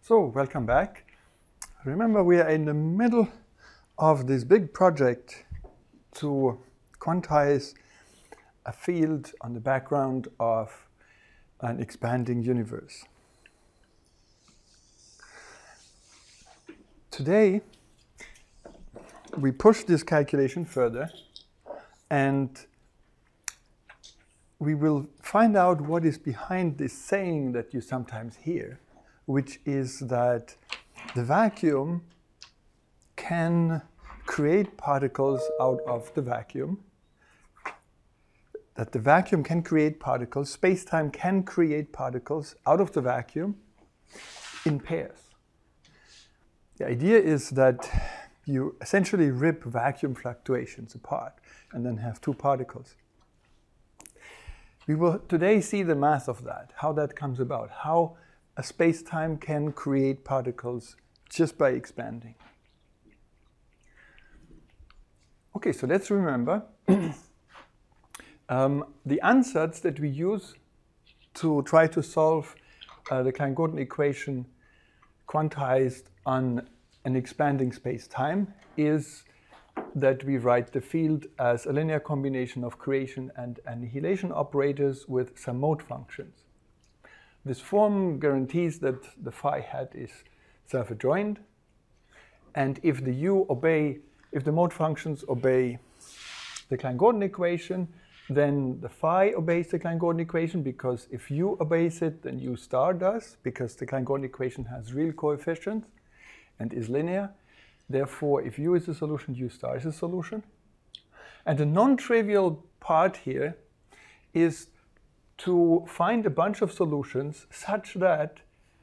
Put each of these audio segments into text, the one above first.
So, welcome back. Remember, we are in the middle of this big project to quantize a field on the background of an expanding universe. Today, we push this calculation further and we will find out what is behind this saying that you sometimes hear, which is that the vacuum can create particles out of the vacuum, that the vacuum can create particles, space-time can create particles out of the vacuum in pairs. The idea is that you essentially rip vacuum fluctuations apart and then have two particles. We will today see the math of that, how that comes about, how a space-time can create particles just by expanding. Okay, so let's remember the ansatz that we use to try to solve the Klein-Gordon equation quantized on an expanding space-time is that we write the field as a linear combination of creation and annihilation operators with some mode functions. This form guarantees that the phi hat is self-adjoint, and if the mode functions obey the Klein-Gordon equation, then the phi obeys the Klein-Gordon equation, because if u obeys it, then u star does, because the Klein-Gordon equation has real coefficients and is linear. Therefore, if u is a solution, u star is a solution. And the non-trivial part here is to find a bunch of solutions such that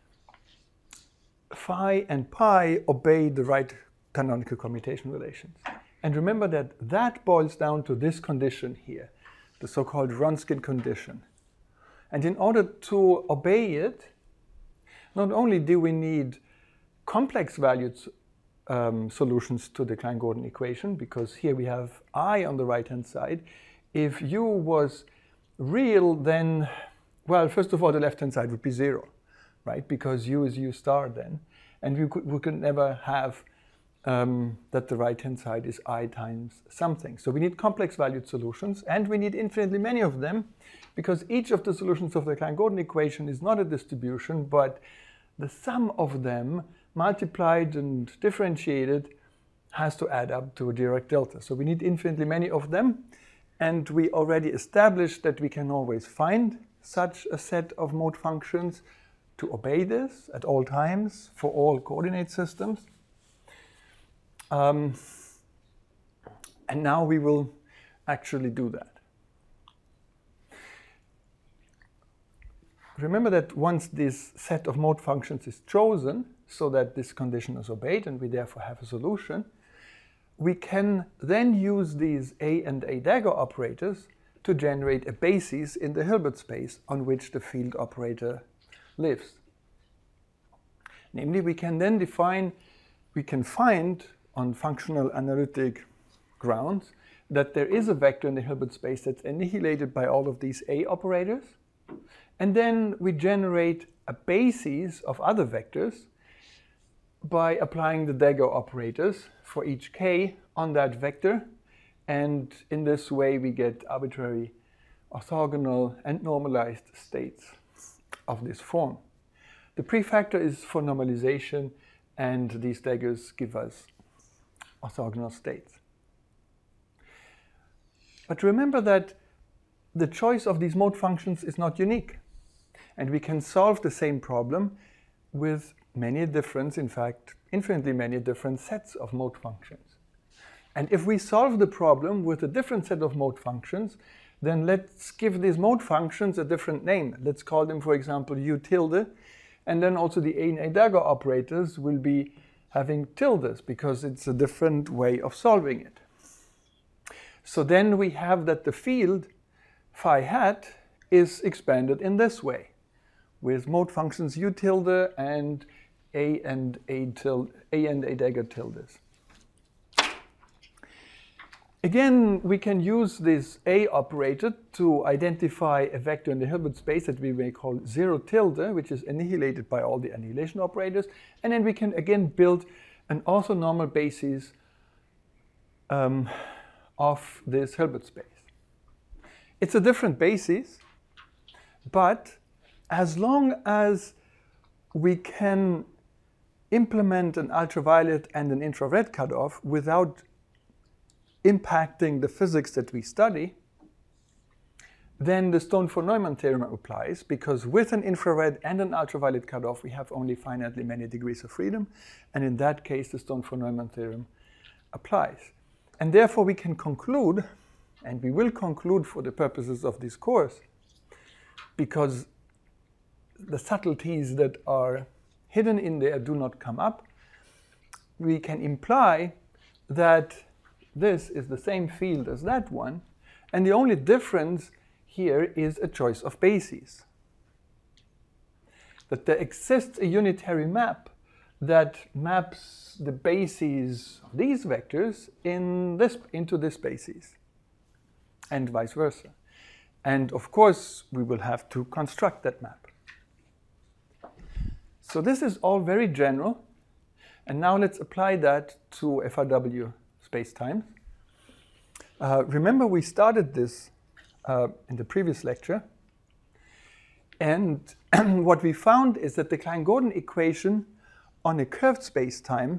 phi and pi obey the right canonical commutation relations. And remember that that boils down to this condition here, the so-called Wronskian condition. And in order to obey it, not only do we need complex valued solutions to the Klein-Gordon equation, because here we have I on the right-hand side. If u was real, then, well, first of all, the left-hand side would be 0, right? Because u is u star then. And we could never have that the right-hand side is I times something. So we need complex valued solutions, and we need infinitely many of them, because each of the solutions of the Klein-Gordon equation is not a distribution, but the sum of them multiplied and differentiated has to add up to a Dirac delta. So we need infinitely many of them, and we already established that we can always find such a set of mode functions to obey this at all times for all coordinate systems. And now we will actually do that. Remember that once this set of mode functions is chosen, so that this condition is obeyed and we therefore have a solution, we can then use these A and A dagger operators to generate a basis in the Hilbert space on which the field operator lives. Namely, we can find on functional analytic grounds that there is a vector in the Hilbert space that's annihilated by all of these A operators. And then we generate a basis of other vectors by applying the dagger operators for each k on that vector. And in this way, we get arbitrary orthogonal and normalized states of this form. The prefactor is for normalization, and these daggers give us orthogonal states. But remember that the choice of these mode functions is not unique. And we can solve the same problem with many different, in fact, infinitely many different sets of mode functions. And if we solve the problem with a different set of mode functions, then let's give these mode functions a different name. Let's call them, for example, u tilde. And then also the A and A dagger operators will be having tildes, because it's a different way of solving it. So then we have that the field phi hat is expanded in this way, with mode functions u tilde and A and A dagger tildes. Again, we can use this A operator to identify a vector in the Hilbert space that we may call 0 tilde, which is annihilated by all the annihilation operators. And then we can again build an orthonormal basis of this Hilbert space. It's a different basis, but as long as we can implement an ultraviolet and an infrared cutoff without impacting the physics that we study, then the Stone-von-Neumann theorem applies, because with an infrared and an ultraviolet cutoff, we have only finitely many degrees of freedom, and in that case, the Stone-von-Neumann theorem applies. And therefore, we can conclude, and we will conclude for the purposes of this course, because the subtleties that are hidden in there do not come up, we can imply that this is the same field as that one, and the only difference here is a choice of bases. That there exists a unitary map that maps the bases of these vectors into this basis, and vice versa. And of course, we will have to construct that map. So this is all very general, and now let's apply that to FRW spacetimes. Remember, we started this in the previous lecture, and what we found is that the Klein-Gordon equation on a curved spacetime,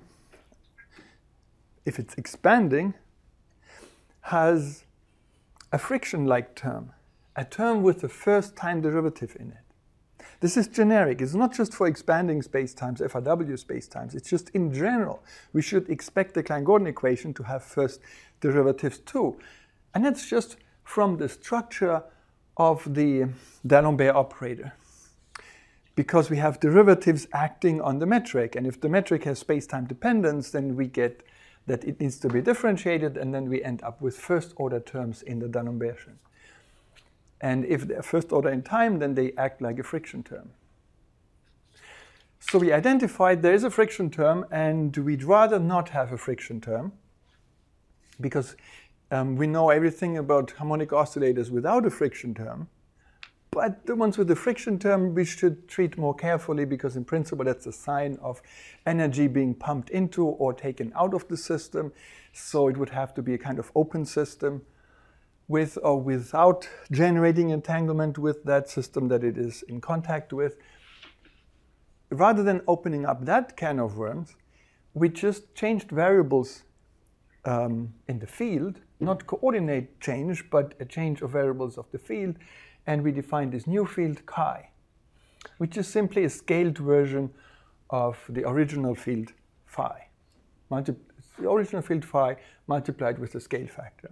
if it's expanding, has a friction-like term, a term with the first time derivative in it. This is generic. It's not just for expanding spacetimes, FRW spacetimes. It's just in general. We should expect the Klein-Gordon equation to have first derivatives too. And that's just from the structure of the D'Alembert operator, because we have derivatives acting on the metric. And if the metric has spacetime dependence, then we get that it needs to be differentiated, and then we end up with first-order terms in the D'Alembertian. And if they're first order in time, then they act like a friction term. So we identified there is a friction term, and we'd rather not have a friction term, because we know everything about harmonic oscillators without a friction term. But the ones with the friction term we should treat more carefully, because in principle that's a sign of energy being pumped into or taken out of the system. So it would have to be a kind of open system, with or without generating entanglement with that system that it is in contact with. Rather than opening up that can of worms, we just changed variables in the field, not coordinate change, but a change of variables of the field, and we defined this new field chi, which is simply a scaled version of the original field phi. The original field phi multiplied with the scale factor.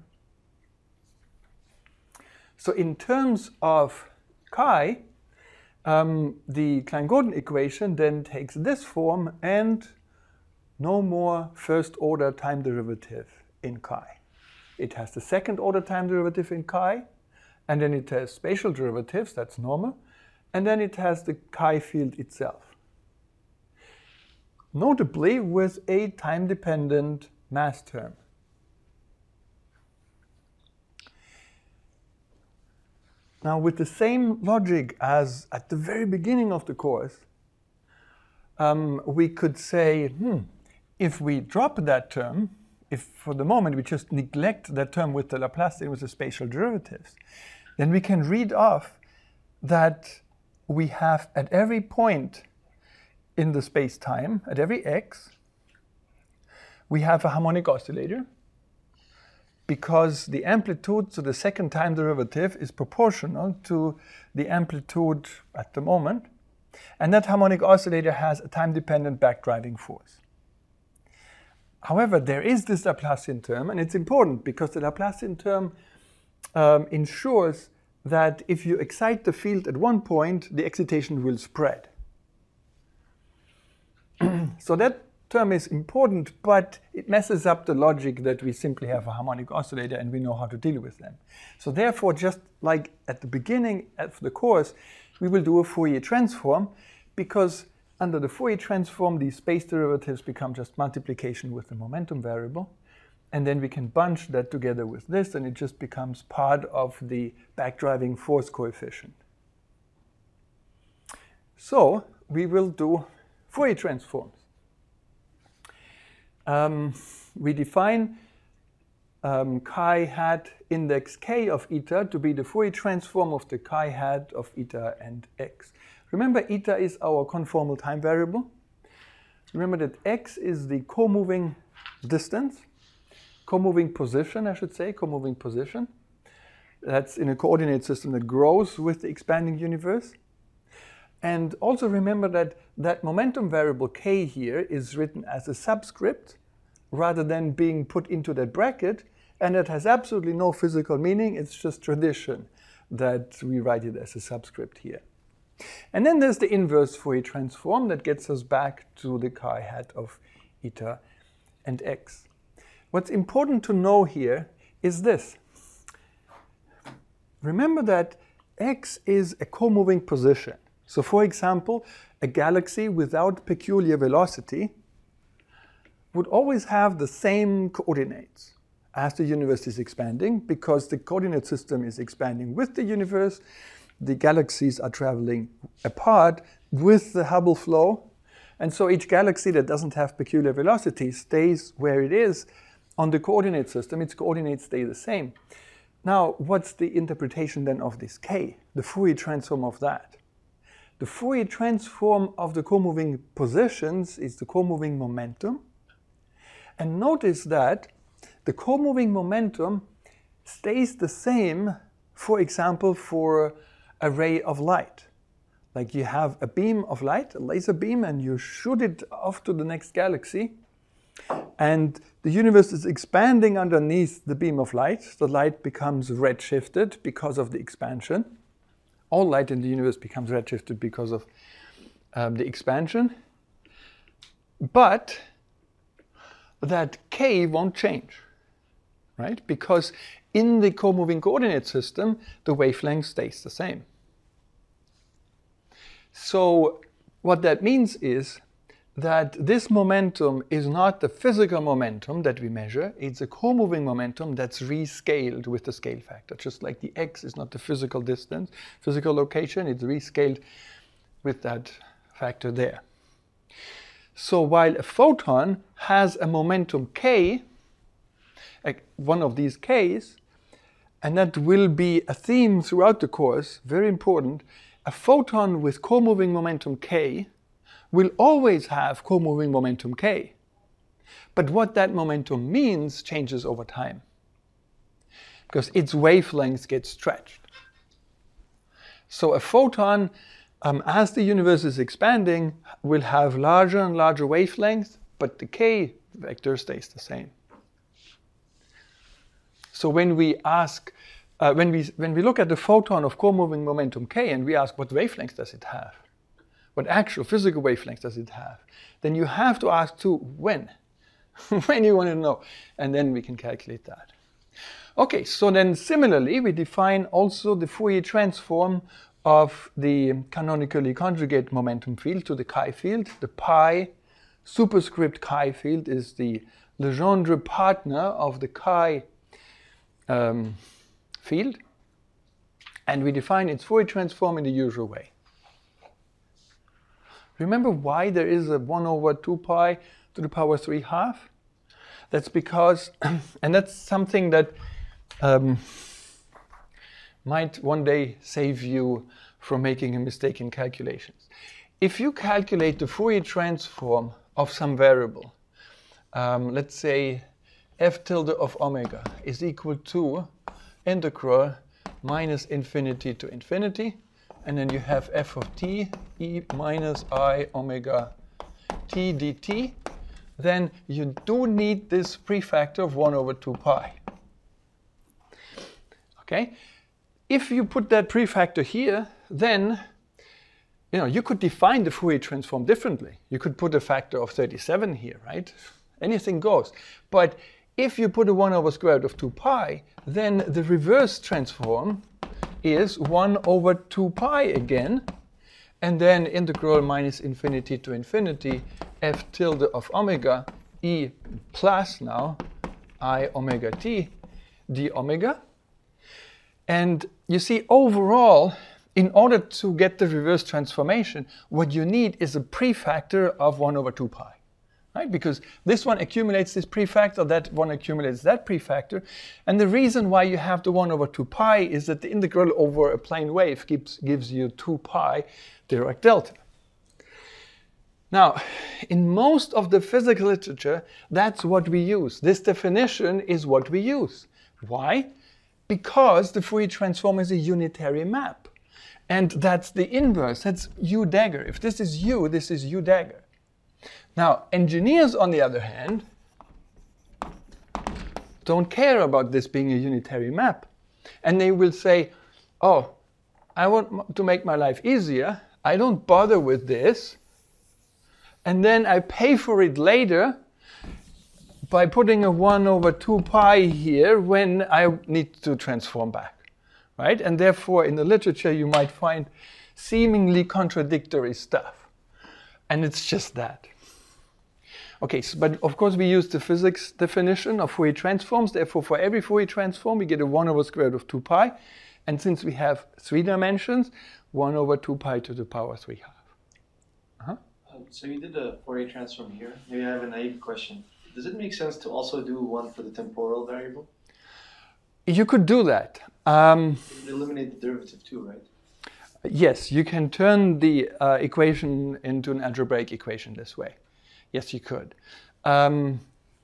So in terms of chi, the Klein-Gordon equation then takes this form and no more first-order time derivative in chi. It has the second-order time derivative in chi, and then it has spatial derivatives, that's normal, and then it has the chi field itself. Notably with a time-dependent mass term. Now, with the same logic as at the very beginning of the course, we could say, if we drop that term, if for the moment we just neglect that term with the Laplacian with the spatial derivatives, then we can read off that we have at every point in the space-time, at every x, we have a harmonic oscillator, because the amplitude to the second time derivative is proportional to the amplitude at the moment. And that harmonic oscillator has a time-dependent backdriving force. However, there is this Laplacian term, and it's important because the Laplacian term ensures that if you excite the field at one point, the excitation will spread. So that term is important, but it messes up the logic that we simply have a harmonic oscillator and we know how to deal with them. So therefore, just like at the beginning of the course, we will do a Fourier transform, because under the Fourier transform, these space derivatives become just multiplication with the momentum variable. And then we can bunch that together with this, and it just becomes part of the backdriving force coefficient. So we will do Fourier transforms. We define chi hat index k of eta to be the Fourier transform of the chi hat of eta and x. Remember, eta is our conformal time variable. Remember that x is the co-moving distance, co-moving position, I should say, co-moving position. That's in a coordinate system that grows with the expanding universe. And also remember that that momentum variable k here is written as a subscript rather than being put into that bracket, and it has absolutely no physical meaning. It's just tradition that we write it as a subscript here. And then there's the inverse Fourier transform that gets us back to the chi hat of eta and x. What's important to know here is this. Remember that x is a co-moving position. So for example, a galaxy without peculiar velocity would always have the same coordinates as the universe is expanding, because the coordinate system is expanding with the universe. The galaxies are traveling apart with the Hubble flow. And so each galaxy that doesn't have peculiar velocity stays where it is on the coordinate system. Its coordinates stay the same. Now, what's the interpretation then of this k? The Fourier transform of that. The Fourier transform of the co-moving positions is the co-moving momentum. And notice that the co-moving momentum stays the same, for example, for a ray of light. Like you have a beam of light, a laser beam, and you shoot it off to the next galaxy. And the universe is expanding underneath the beam of light. The light becomes redshifted because of the expansion. All light in the universe becomes redshifted because of the expansion. But that k won't change, right? Because in the co-moving coordinate system, the wavelength stays the same. So what that means is that this momentum is not the physical momentum that we measure. It's a co-moving momentum that's rescaled with the scale factor. Just like the x is not the physical distance, physical location, it's rescaled with that factor there. So while a photon has a momentum k, one of these k's, and that will be a theme throughout the course, very important, a photon with co-moving momentum k will always have co-moving momentum k. But what that momentum means changes over time, because its wavelengths get stretched. So a photon, as the universe is expanding, will have larger and larger wavelengths, but the k vector stays the same. So when we ask, when we look at the photon of co-moving momentum k and we ask what wavelength does it have, what actual physical wavelength does it have, then you have to ask too, when? When you want to know, and then we can calculate that. Okay, so then similarly, we define also the Fourier transform of the canonically conjugate momentum field to the chi field. The pi superscript chi field is the Legendre partner of the chi field, and we define its Fourier transform in the usual way. Remember why there is a 1 over 2 pi to the power 3/2? That's because, and that's something that might one day save you from making a mistake in calculations. If you calculate the Fourier transform of some variable, let's say f tilde of omega is equal to integral minus infinity to infinity, and then you have f of t e minus I omega t dt, then you do need this prefactor of 1 over 2 pi. Okay? If you put that prefactor here, then you could define the Fourier transform differently. You could put a factor of 37 here, right? Anything goes. But if you put a 1 over square root of 2 pi, then the reverse transform is 1 over 2 pi again, and then integral minus infinity to infinity f tilde of omega e plus now I omega t d omega. And you see, overall, in order to get the reverse transformation, what you need is a prefactor of 1 over 2 pi. Right? Because this one accumulates this prefactor, that one accumulates that prefactor. And the reason why you have the 1 over 2 pi is that the integral over a plane wave gives you 2 pi Dirac delta. Now, in most of the physical literature, that's what we use. This definition is what we use. Why? Because the Fourier transform is a unitary map. And that's the inverse. That's U dagger. If this is U, this is U dagger. Now, engineers, on the other hand, don't care about this being a unitary map. And they will say, oh, I want to make my life easier. I don't bother with this. And then I pay for it later by putting a 1 over 2 pi here when I need to transform back. Right? And therefore, in the literature, you might find seemingly contradictory stuff. And it's just that. Okay, so, but of course we use the physics definition of Fourier transforms. Therefore, for every Fourier transform, we get a 1 over square root of 2 pi. And since we have 3 dimensions, 1 over 2 pi to the power 3 half. So you did a Fourier transform here. Maybe I have a naive question. Does it make sense to also do one for the temporal variable? You could do that. You could eliminate the derivative too, right? Yes, you can turn the equation into an algebraic equation this way. Yes, you could. But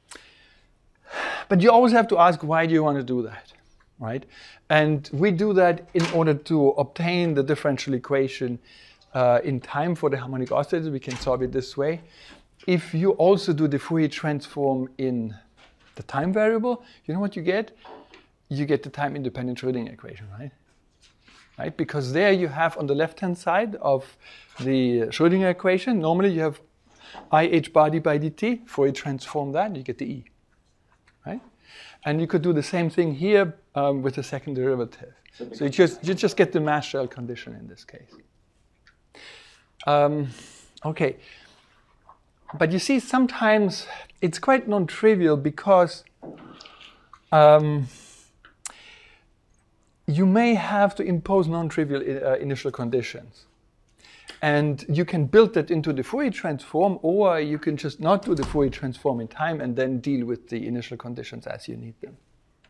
you always have to ask, why do you want to do that, right? And we do that in order to obtain the differential equation in time for the harmonic oscillators. We can solve it this way. If you also do the Fourier transform in the time variable, you know what you get? You get the time-independent Schrödinger equation, right? Right? Because there you have on the left-hand side of the Schrödinger equation, normally you have IH bar d by dt. Fourier transform that, you get the E, right? And you could do the same thing here with the second derivative. So you just get the mass shell condition in this case. Okay. But you see, sometimes it's quite non-trivial because you may have to impose non-trivial initial conditions. And you can build that into the Fourier transform, or you can just not do the Fourier transform in time and then deal with the initial conditions as you need them.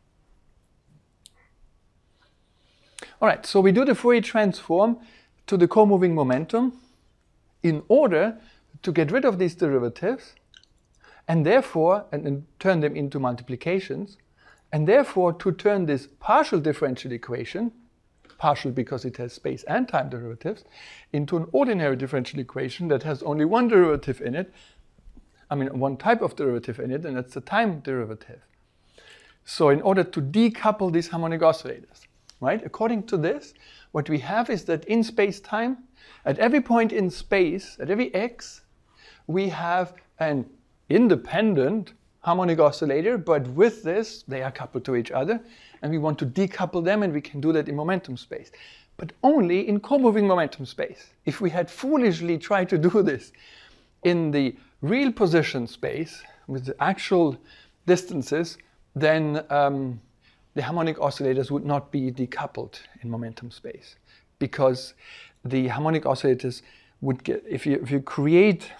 All right, so we do the Fourier transform to the co-moving momentum in order to get rid of these derivatives and therefore, and turn them into multiplications, and therefore to turn this partial differential equation, partial because it has space and time derivatives, into an ordinary differential equation that has only one derivative in it, one type of derivative in it, and that's the time derivative. So in order to decouple these harmonic oscillators, right? According to this, what we have is that in space-time, at every point in space, at every x, we have an independent harmonic oscillator, but with this, they are coupled to each other, and we want to decouple them, and we can do that in momentum space. But only in co-moving momentum space. If we had foolishly tried to do this in the real position space, with the actual distances, then the harmonic oscillators would not be decoupled in momentum space. Because the harmonic oscillators would get, if you create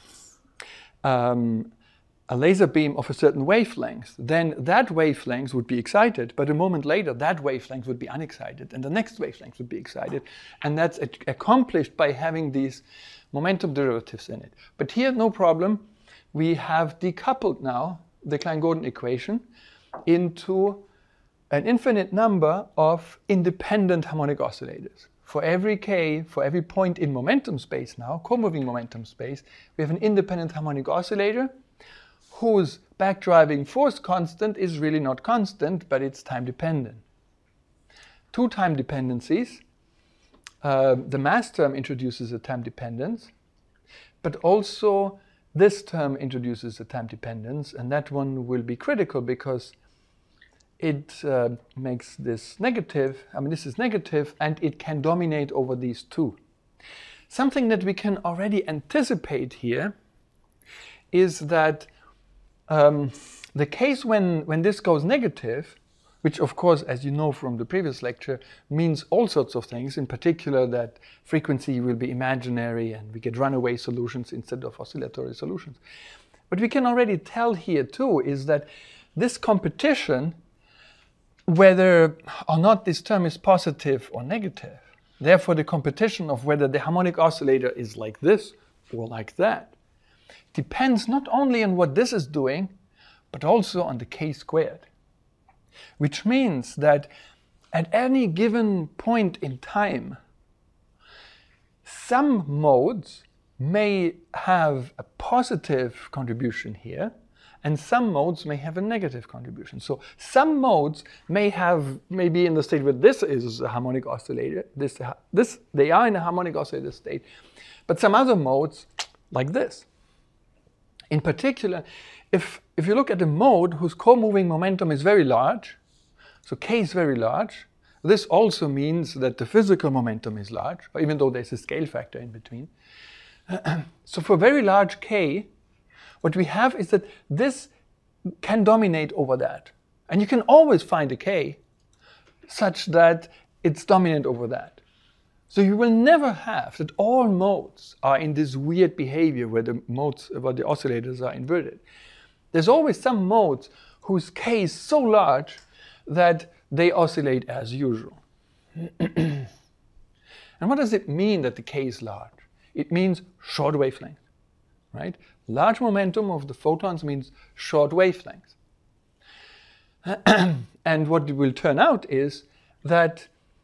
a laser beam of a certain wavelength, then that wavelength would be excited, but a moment later that wavelength would be unexcited, and the next wavelength would be excited, and that's accomplished by having these momentum derivatives in it. But here, no problem, we have decoupled now the Klein-Gordon equation into an infinite number of independent harmonic oscillators. For every k, for every point in momentum space now, co-moving momentum space, we have an independent harmonic oscillator whose backdriving force constant is really not constant, but it's time dependent. Two time dependencies. The mass term introduces a time dependence, but also this term introduces a time dependence, and that one will be critical because it makes this negative. This is negative, and it can dominate over these two. Something that we can already anticipate here is that the case when this goes negative, which of course, as you know from the previous lecture, means all sorts of things, in particular that frequency will be imaginary and we get runaway solutions instead of oscillatory solutions. What we can already tell here too is that this competition, whether or not this term is positive or negative, therefore the competition of whether the harmonic oscillator is like this or like that, depends not only on what this is doing, but also on the k squared. Which means that at any given point in time, some modes may have a positive contribution here, and some modes may have a negative contribution. So some modes may be in the state where this is a harmonic oscillator, they are in a harmonic oscillator state, but some other modes like this. In particular, if you look at a mode whose co-moving momentum is very large, so k is very large, this also means that the physical momentum is large, even though there's a scale factor in between. So for very large k, what we have is that this can dominate over that. And you can always find a k such that it's dominant over that. So you will never have that all modes are in this weird behavior where the oscillators are inverted. There's always some modes whose k is so large that they oscillate as usual. And what does it mean that the k is large? It means short wavelength, right? Large momentum of the photons means short wavelength. And what will turn out is that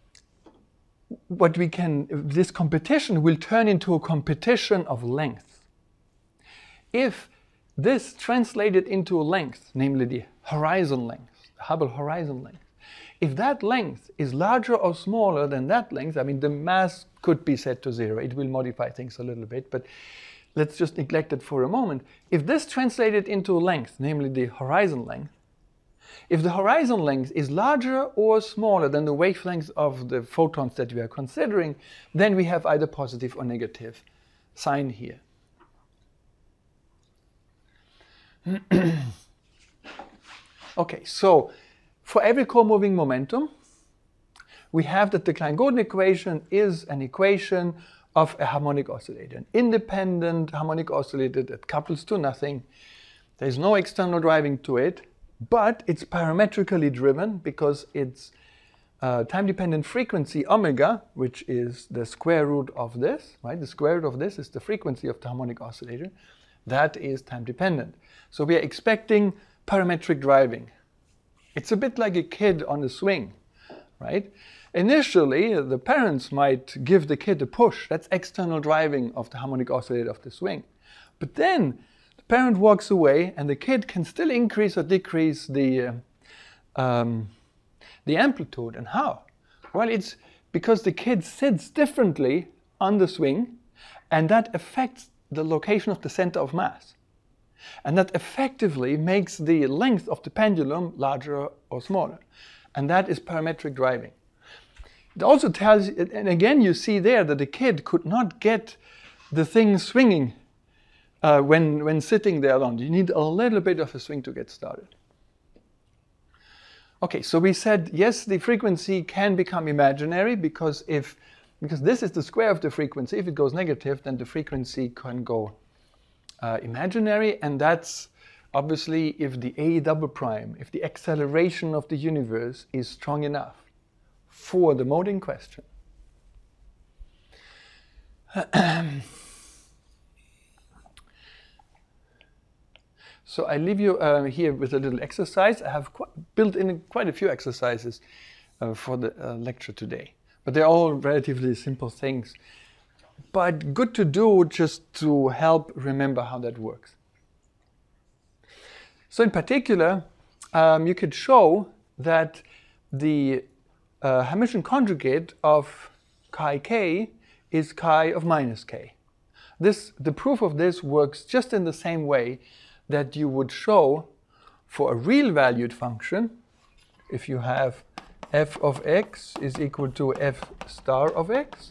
this competition will turn into a competition of length. If this translated into a length, namely the horizon length, the Hubble horizon length, if that length is larger or smaller than that length, I mean, the mass could be set to 0. It will modify things a little bit, but let's just neglect it for a moment. If this translated into a length, namely the horizon length, if the horizon length is larger or smaller than the wavelength of the photons that we are considering, then we have either positive or negative sign here. Okay, so for every co-moving momentum, we have that the Klein-Gordon equation is an equation of a harmonic oscillator, an independent harmonic oscillator that couples to nothing. There's no external driving to it, but it's parametrically driven because its time-dependent frequency omega, which is the square root of this, right? The square root of this is the frequency of the harmonic oscillator. That is time-dependent. So we are expecting parametric driving. It's a bit like a kid on a swing, right? Initially, the parents might give the kid a push. That's external driving of the harmonic oscillator of the swing. But then the parent walks away and the kid can still increase or decrease the amplitude. And how? Well, it's because the kid sits differently on the swing, and that affects the location of the center of mass. And that effectively makes the length of the pendulum larger or smaller. And that is parametric driving. It also tells, and again you see there that the kid could not get the thing swinging when sitting there alone. You need a little bit of a swing to get started. Okay, so we said, yes, the frequency can become imaginary because this is the square of the frequency. If it goes negative, then the frequency can go imaginary, and that's obviously if the A double prime, if the acceleration of the universe is strong enough for the mode in question. So I leave you here with a little exercise. I have built in quite a few exercises for the lecture today, but they're all relatively simple things. But good to do just to help remember how that works. So in particular, you could show that the Hermitian conjugate of chi k is chi of minus k. The proof of this works just in the same way that you would show for a real valued function, if you have f of x is equal to f star of x,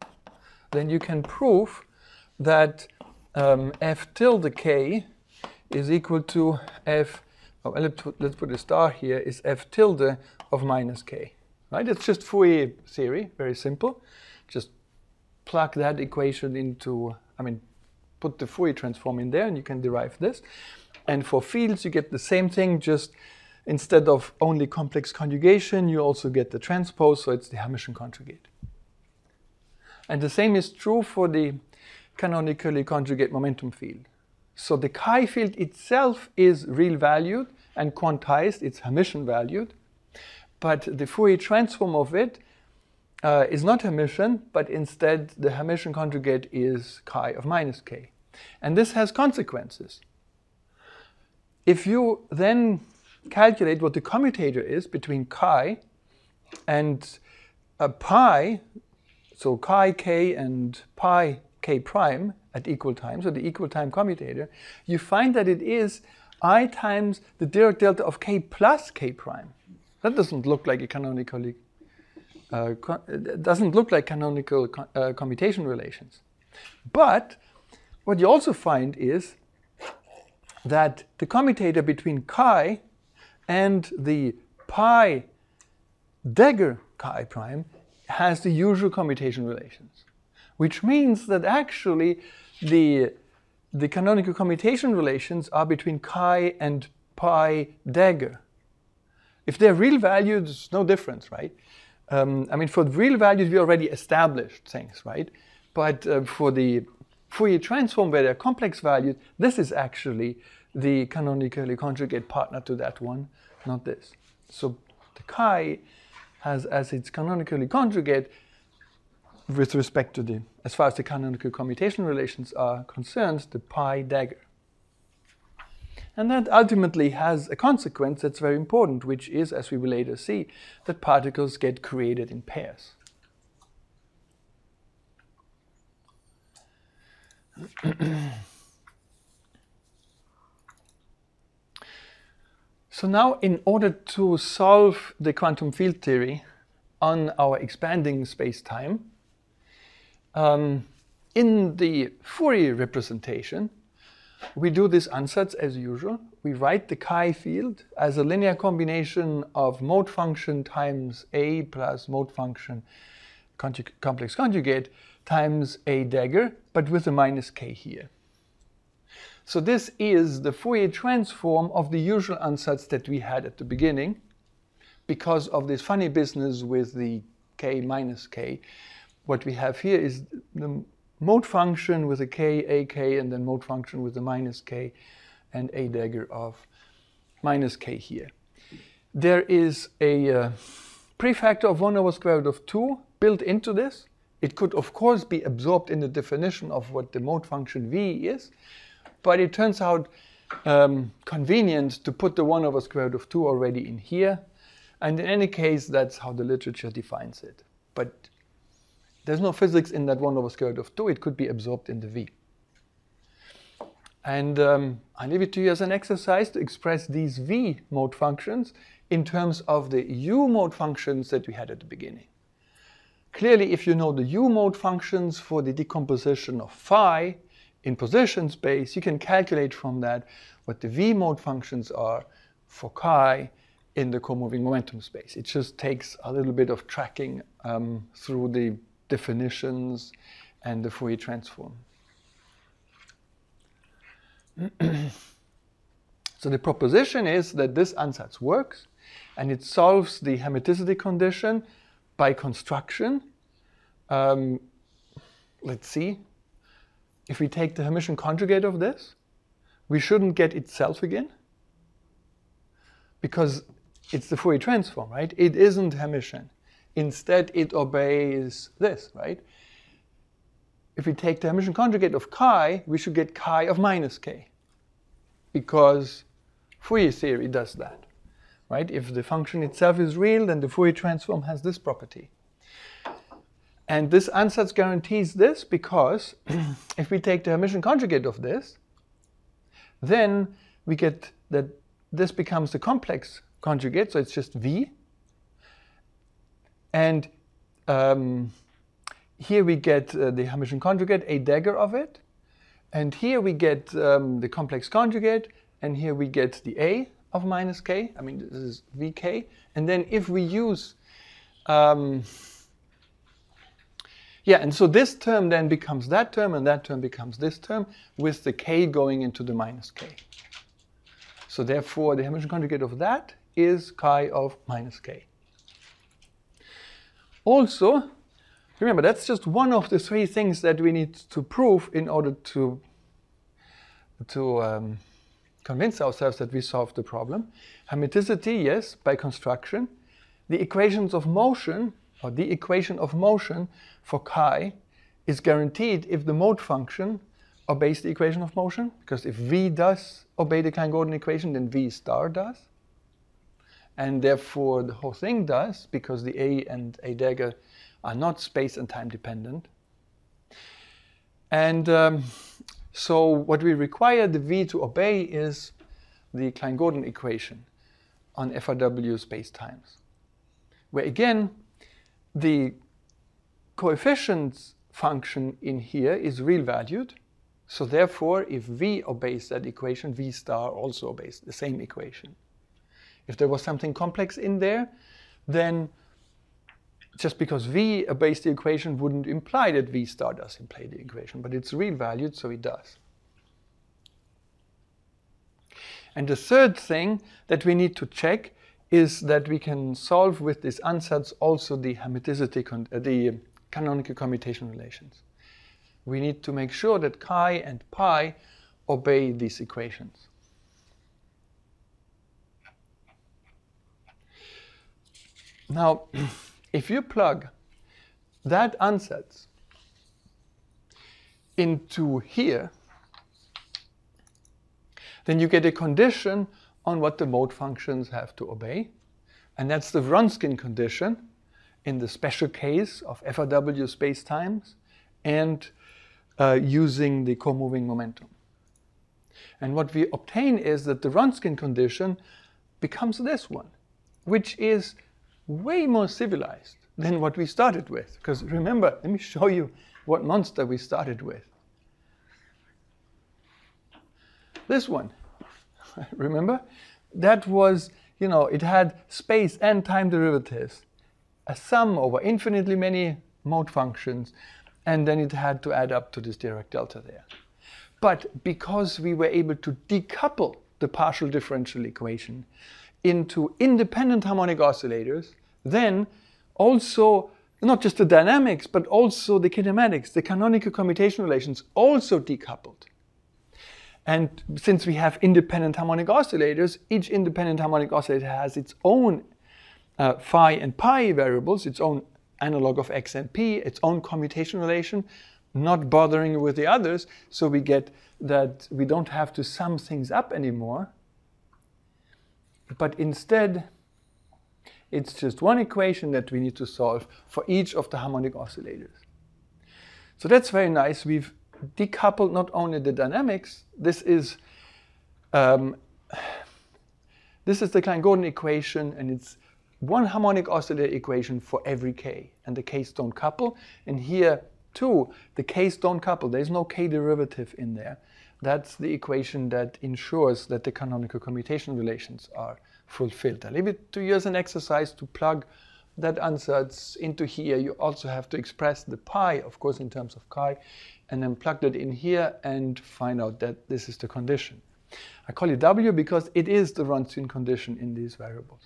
then you can prove that f tilde k is equal to f, oh, let's put a star here, is f tilde of minus k. Right? It's just Fourier theory, very simple. Just plug that equation into, put the Fourier transform in there and you can derive this. And for fields, you get the same thing, just instead of only complex conjugation, you also get the transpose, so it's the Hermitian conjugate. And the same is true for the canonically conjugate momentum field. So the chi field itself is real valued and quantized, it's Hermitian valued, but the Fourier transform of it is not Hermitian, but instead the Hermitian conjugate is chi of minus k. And this has consequences. If you then calculate what the commutator is between chi and pi, so chi k and pi k prime at equal time, so the equal time commutator, you find that it is I times the Dirac delta of k plus k prime. That doesn't look like a canonically doesn't look like canonical commutation relations. But what you also find is that the commutator between chi and the pi dagger chi prime has the usual commutation relations, which means that actually the canonical commutation relations are between chi and pi dagger. If they're real values, there's no difference, right? For the real values, we already established things, right? But for the Fourier transform where they're complex values, this is actually the canonically conjugate partner to that one, not this. So the chi has as its canonically conjugate with respect to the, as far as the canonical commutation relations are concerned, the pi dagger. And that ultimately has a consequence that's very important, which is, as we will later see, that particles get created in pairs. So now, in order to solve the quantum field theory on our expanding space-time, in the Fourier representation, we do this ansatz as usual. We write the chi field as a linear combination of mode function times A plus mode function complex conjugate times A dagger, but with a minus k here. So this is the Fourier transform of the usual ansatz that we had at the beginning. Because of this funny business with the k minus k, what we have here is the mode function with a k, ak, and then mode function with a minus k and a dagger of minus k here. There is a prefactor of 1 over square root of 2 built into this. It could, of course, be absorbed in the definition of what the mode function v is, but it turns out convenient to put the 1 over square root of 2 already in here. And in any case, that's how the literature defines it. But there's no physics in that 1 over square root of 2. It could be absorbed in the v. And I leave it to you as an exercise to express these v mode functions in terms of the u mode functions that we had at the beginning. Clearly, if you know the u mode functions for the decomposition of phi in position space, you can calculate from that what the v mode functions are for chi in the comoving momentum space. It just takes a little bit of tracking through the definitions and the Fourier transform. So the proposition is that this ansatz works and it solves the hermiticity condition by construction. Let's see. If we take the Hermitian conjugate of this, we shouldn't get itself again because it's the Fourier transform, right? It isn't Hermitian. Instead, it obeys this, right? If we take the Hermitian conjugate of chi, we should get chi of minus k because Fourier theory does that, right? If the function itself is real, then the Fourier transform has this property. And this ansatz guarantees this because if we take the Hermitian conjugate of this, then we get that this becomes the complex conjugate, so it's just v. And here we get the Hermitian conjugate, a dagger of it. And here we get the complex conjugate, and here we get the A of minus k. I mean, this is vk. And then if we use, and so this term then becomes that term, and that term becomes this term, with the k going into the minus k. So therefore, the Hamilton conjugate of that is chi of minus k. Also, remember, that's just one of the three things that we need to prove in order to convince ourselves that we solved the problem. Hermiticity, yes, by construction. The equations of motion, or the equation of motion for chi, is guaranteed if the mode function obeys the equation of motion, because if v does obey the Klein-Gordon equation, then v star does. And therefore, the whole thing does, because the A and A dagger are not space and time dependent. And so what we require the V to obey is the Klein-Gordon equation on FRW space-times, where again, the coefficient function in here is real valued. So therefore, if V obeys that equation, V star also obeys the same equation. If there was something complex in there, then just because V obeys the equation wouldn't imply that V star does imply the equation, but it's real valued, so it does. And the third thing that we need to check is that we can solve with this ansatz also the hermiticity, the canonical commutation relations. We need to make sure that chi and pi obey these equations. Now, if you plug that ansatz into here, then you get a condition on what the mode functions have to obey. And that's the Wronskian condition in the special case of FRW spacetimes and using the co-moving momentum. And what we obtain is that the Wronskian condition becomes this one, which is way more civilized than what we started with. Because remember, let me show you what monster we started with. This one, remember? That was, it had space and time derivatives, a sum over infinitely many mode functions, and then it had to add up to this Dirac delta there. But because we were able to decouple the partial differential equation into independent harmonic oscillators, then also not just the dynamics, but also the kinematics, the canonical commutation relations also decoupled. And since we have independent harmonic oscillators, each independent harmonic oscillator has its own phi and pi variables, its own analog of x and p, its own commutation relation, not bothering with the others, so we get that we don't have to sum things up anymore, but instead it's just one equation that we need to solve for each of the harmonic oscillators. So that's very nice. We've decoupled not only the dynamics, this is the Klein-Gordon equation, and it's one harmonic oscillator equation for every k, and the k's don't couple. And here too, the k's don't couple. There's no k derivative in there. That's the equation that ensures that the canonical commutation relations are fulfilled. I leave it to you as an exercise to plug that ansatz into here. You also have to express the pi, of course, in terms of chi, and then plug that in here and find out that this is the condition. I call it W because it is the Wronskian condition in these variables.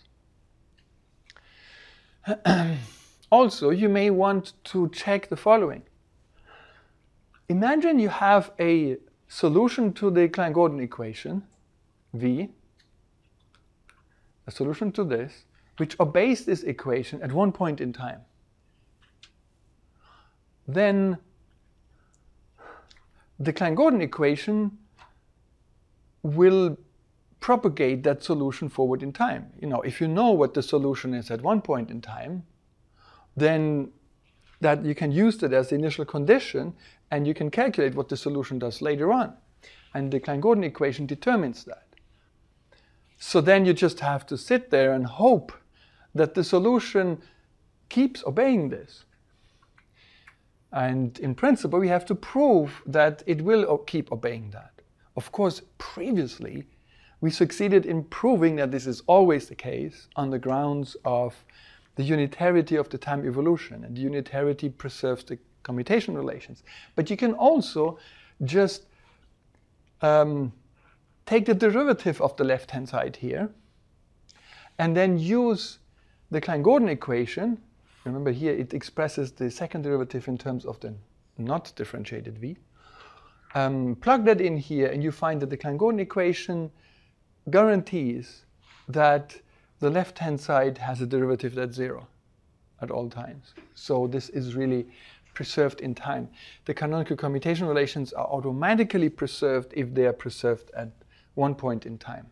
Also, you may want to check the following. Imagine you have a solution to the Klein-Gordon equation, V, a solution to this, which obeys this equation at one point in time. Then the Klein-Gordon equation will propagate that solution forward in time. If you know what the solution is at one point in time, then that you can use that as the initial condition, and you can calculate what the solution does later on. And the Klein-Gordon equation determines that. So then you just have to sit there and hope that the solution keeps obeying this. And in principle, we have to prove that it will keep obeying that. Of course, previously, we succeeded in proving that this is always the case on the grounds of the unitarity of the time evolution, and the unitarity preserves the commutation relations. But you can also just take the derivative of the left-hand side here, and then use the Klein-Gordon equation. Remember here it expresses the second derivative in terms of the not differentiated v. Plug that in here, and you find that the Klein-Gordon equation guarantees that the left-hand side has a derivative that's 0 at all times. So this is really preserved in time. The canonical commutation relations are automatically preserved if they are preserved at one point in time.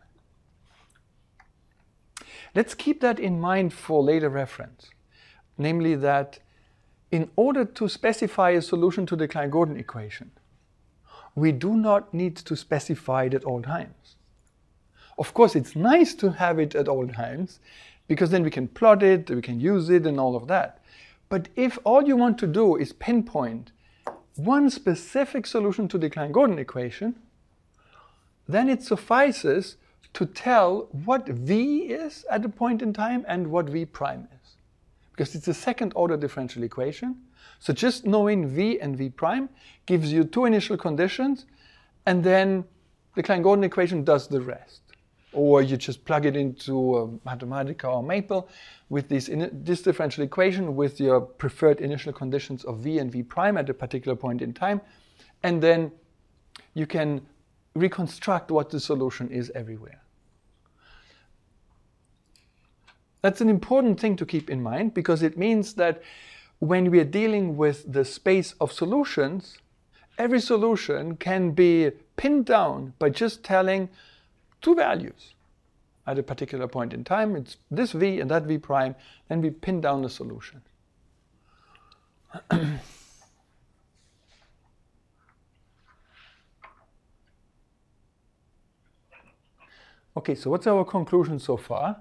Let's keep that in mind for later reference, namely that in order to specify a solution to the Klein-Gordon equation, we do not need to specify it at all times. Of course, it's nice to have it at all times, because then we can plot it, we can use it, and all of that. But if all you want to do is pinpoint one specific solution to the Klein-Gordon equation, then it suffices to tell what v is at a point in time and what v prime is. Because it's a second-order differential equation. So just knowing v and v prime gives you two initial conditions, and then the Klein-Gordon equation does the rest. Or you just plug it into Mathematica or Maple with this differential equation with your preferred initial conditions of v and v prime at a particular point in time, and then you can reconstruct what the solution is everywhere. That's an important thing to keep in mind, because it means that when we are dealing with the space of solutions, every solution can be pinned down by just telling two values at a particular point in time. It's this v and that v prime, then we pin down the solution. Okay, so what's our conclusion so far?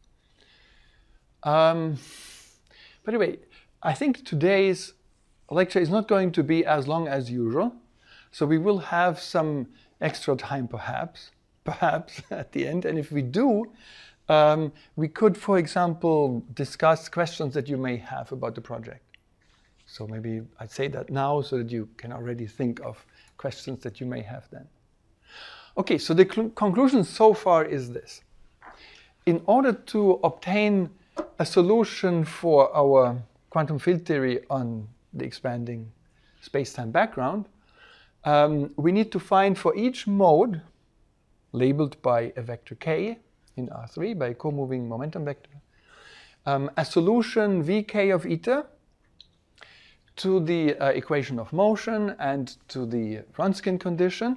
By the way, I think today's lecture is not going to be as long as usual, so we will have some extra time perhaps at the end. And if we do, we could, for example, discuss questions that you may have about the project. So maybe I'd say that now so that you can already think of questions that you may have then. Okay, so the conclusion so far is this. In order to obtain a solution for our quantum field theory on the expanding space-time background, we need to find for each mode labeled by a vector k in R3 by a co-moving momentum vector, a solution vk of eta to the equation of motion and to the Wronskian condition.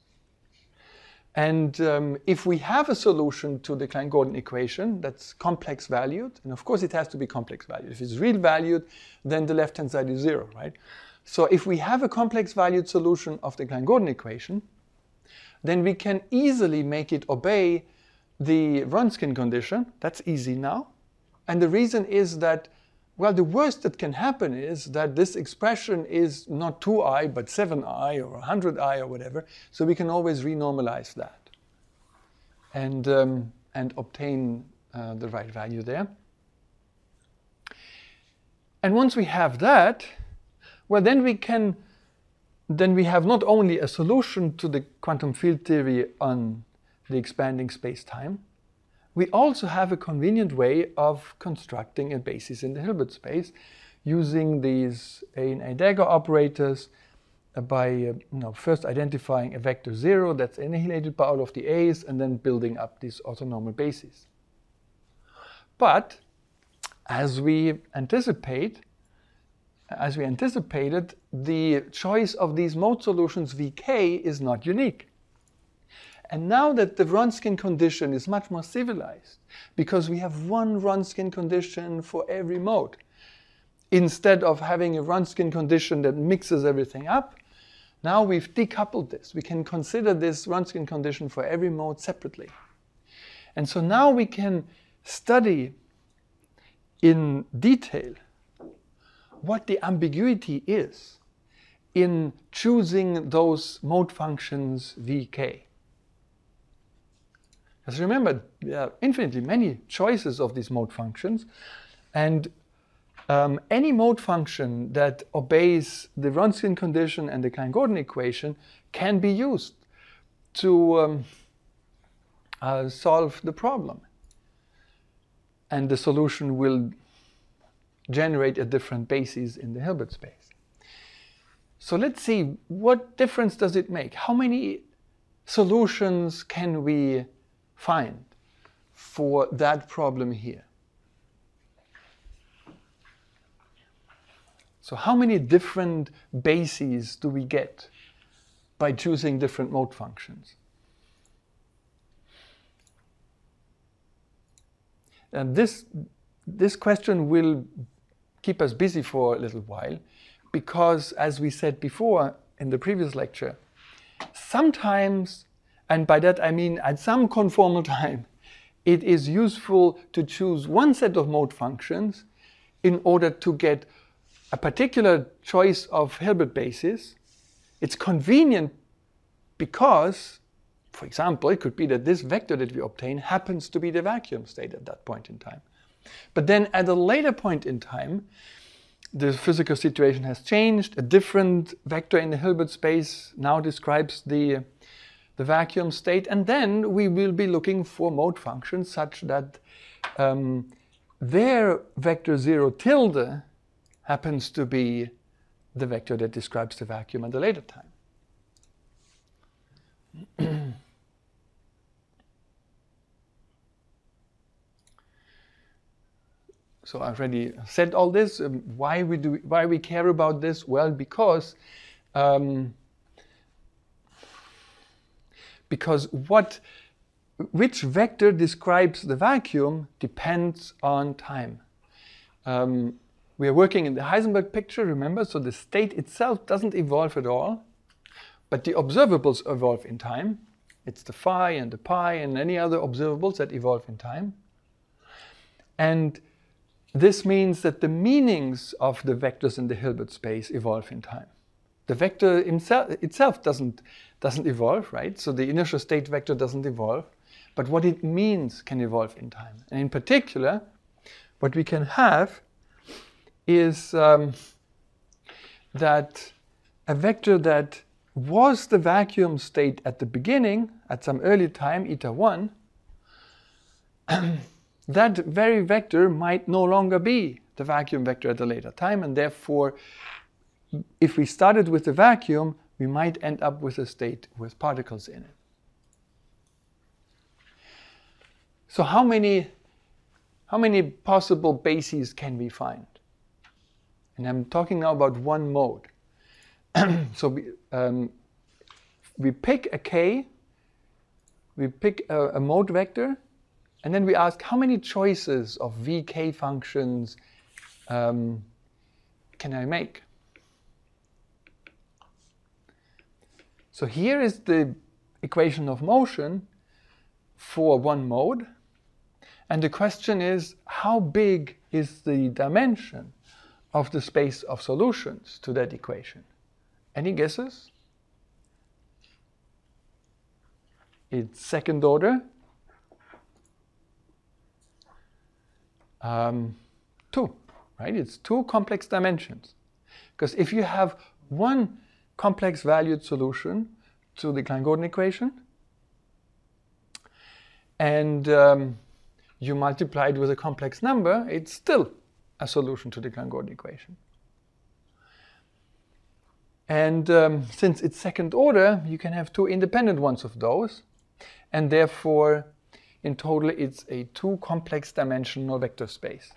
And if we have a solution to the Klein-Gordon equation that's complex valued, and of course it has to be complex valued. If it's real valued, then the left-hand side is 0, right? So if we have a complex valued solution of the Klein-Gordon equation, then we can easily make it obey the Wronskian condition. That's easy now. And the reason is that, well, the worst that can happen is that this expression is not 2i, but 7i or 100i or whatever. So we can always renormalize that and obtain the right value there. And once we have that, well, then we have not only a solution to the quantum field theory on the expanding space-time, we also have a convenient way of constructing a basis in the Hilbert space using these A and A dagger operators by first identifying a vector 0 that's annihilated by all of the A's and then building up these orthonormal bases. But as we anticipated, the choice of these mode solutions Vk is not unique. And now that the Wronskian condition is much more civilized, because we have one Wronskian condition for every mode, instead of having a Wronskian condition that mixes everything up, now we've decoupled this. We can consider this Wronskian condition for every mode separately. And so now we can study in detail what the ambiguity is in choosing those mode functions vk. Because remember, there are infinitely many choices of these mode functions, and any mode function that obeys the Wronskian condition and the Klein-Gordon equation can be used to solve the problem. And the solution will generate a different basis in the Hilbert space. So let's see, what difference does it make? How many solutions can we find for that problem here? So how many different bases do we get by choosing different mode functions? And this question will keep us busy for a little while, because as we said before in the previous lecture, sometimes, and by that I mean at some conformal time, it is useful to choose one set of mode functions in order to get a particular choice of Hilbert basis. It's convenient because, for example, it could be that this vector that we obtain happens to be the vacuum state at that point in time. But then at a later point in time, the physical situation has changed. A different vector in the Hilbert space now describes the vacuum state, and then we will be looking for mode functions such that their vector 0 tilde happens to be the vector that describes the vacuum at a later time. So I've already said all this. Why we care about this? Well, because which vector describes the vacuum depends on time. We are working in the Heisenberg picture, remember, so the state itself doesn't evolve at all, but the observables evolve in time. It's the phi and the pi and any other observables that evolve in time. And this means that the meanings of the vectors in the Hilbert space evolve in time. The vector itself doesn't evolve, right? So the initial state vector doesn't evolve, but what it means can evolve in time. And in particular, what we can have is that a vector that was the vacuum state at the beginning, at some early time, eta 1, that very vector might no longer be the vacuum vector at a later time, and therefore, if we started with the vacuum, we might end up with a state with particles in it. So how many possible bases can we find? And I'm talking now about one mode. So we pick a k, we pick a mode vector, and then we ask how many choices of vk functions can I make? So here is the equation of motion for one mode. And the question is, how big is the dimension of the space of solutions to that equation? Any guesses? It's second order. 2, right? It's 2 complex dimensions. Because if you have one complex valued solution to the Klein-Gordon equation, and you multiply it with a complex number, it's still a solution to the Klein-Gordon equation. And since it's second order, you can have 2 independent ones of those, and therefore, in total, it's a 2 complex dimensional vector space.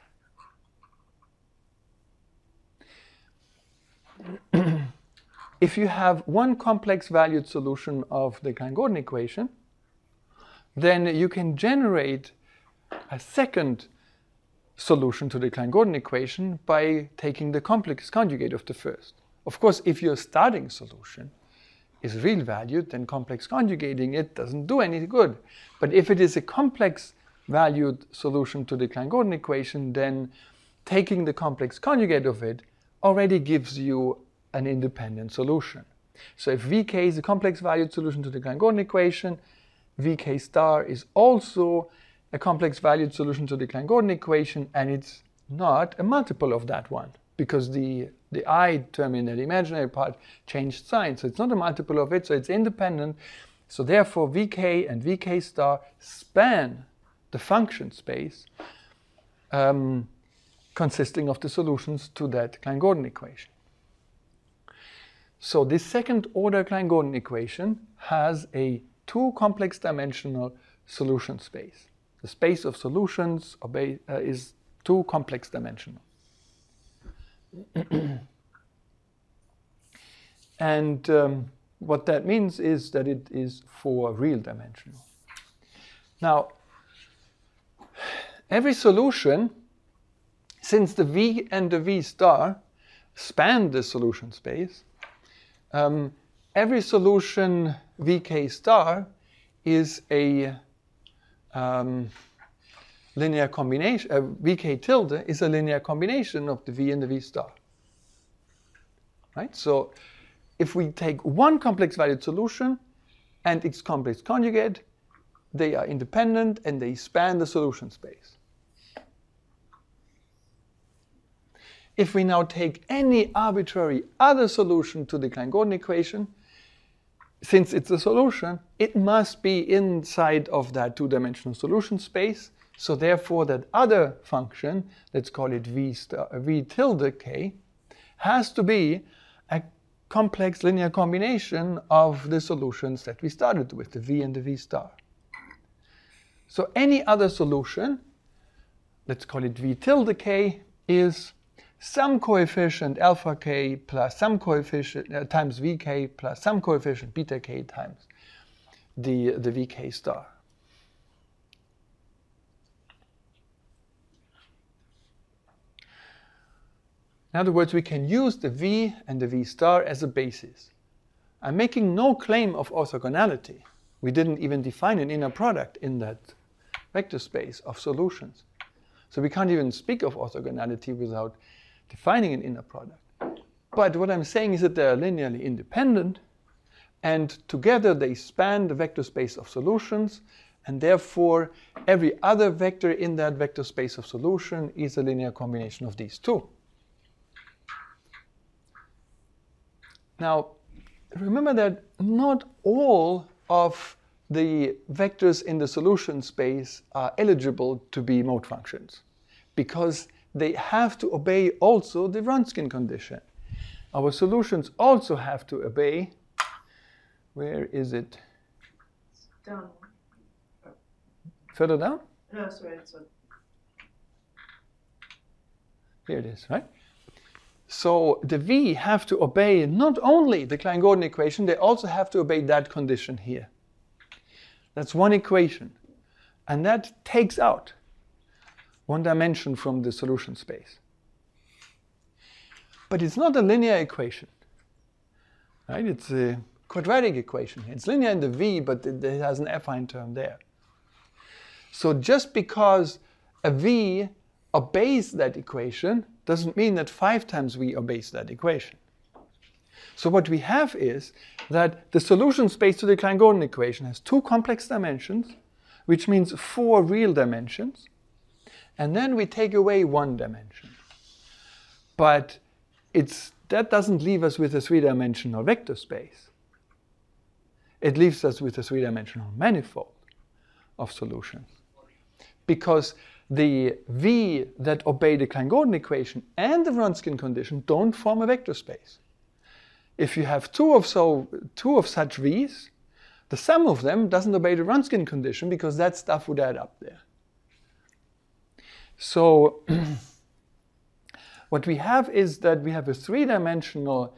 If you have one complex valued solution of the Klein-Gordon equation, then you can generate a second solution to the Klein-Gordon equation by taking the complex conjugate of the first. Of course, if your starting solution is real valued, then complex conjugating it doesn't do any good. But if it is a complex valued solution to the Klein-Gordon equation, then taking the complex conjugate of it already gives you an independent solution. So if Vk is a complex valued solution to the Klein-Gordon equation, Vk star is also a complex valued solution to the Klein-Gordon equation, and it's not a multiple of that one, because the I term in the imaginary part changed sign. So it's not a multiple of it, so it's independent. So therefore Vk and Vk star span the function space consisting of the solutions to that Klein-Gordon equation. So this second order Klein-Gordon equation has a two complex dimensional solution space. The space of solutions is two complex dimensional. And what that means is that it is four real dimensional. Now, every solution, since the V and the V star span the solution space, every solution Vk star is a linear combination, Vk tilde is a linear combination of the V and the V star. Right? So if we take one complex valued solution and its complex conjugate, they are independent and they span the solution space. If we now take any arbitrary other solution to the Klein-Gordon equation, since it's a solution, it must be inside of that two-dimensional solution space. So therefore, that other function, let's call it V tilde k, has to be a complex linear combination of the solutions that we started with, the V and the V star. So any other solution, let's call it V tilde k, is some coefficient alpha k plus some coefficient times Vk plus some coefficient beta k times the Vk star. In other words, we can use the V and the V star as a basis. I'm making no claim of orthogonality. We didn't even define an inner product in that vector space of solutions. So we can't even speak of orthogonality without defining an inner product. But what I'm saying is that they are linearly independent, and together they span the vector space of solutions, and therefore every other vector in that vector space of solution is a linear combination of these two. Now, remember that not all of the vectors in the solution space are eligible to be mode functions, because they have to obey also the Wronskian condition. Our solutions also have to obey, where is it? Down. Further down? No, sorry, it's on. Here it is, right? So the V have to obey not only the Klein-Gordon equation, they also have to obey that condition here. That's one equation. And that takes out one dimension from the solution space. But it's not a linear equation. Right? It's a quadratic equation. It's linear in the V, but it has an affine term there. So just because a V obeys that equation doesn't mean that 5 times V obeys that equation. So what we have is that the solution space to the Klein-Gordon equation has two complex dimensions, which means 4 real dimensions, and then we take away one dimension. But that doesn't leave us with a 3-dimensional vector space. It leaves us with a 3-dimensional manifold of solutions. Because the V that obey the Klein-Gordon equation and the Wronskian condition don't form a vector space. If you have two of such V's, the sum of them doesn't obey the Wronskian condition, because that stuff would add up there. So what we have is that we have a 3-dimensional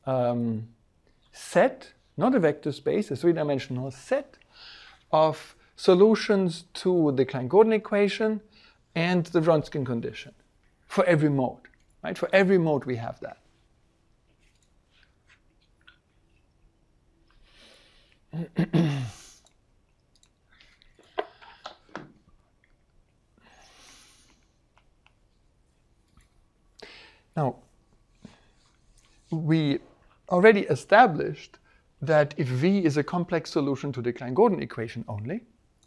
set, not a vector space, a 3-dimensional set of solutions to the Klein-Gordon equation and the Wronskian condition for every mode. Right? For every mode we have that. Now, we already established that if V is a complex solution to the Klein-Gordon equation only,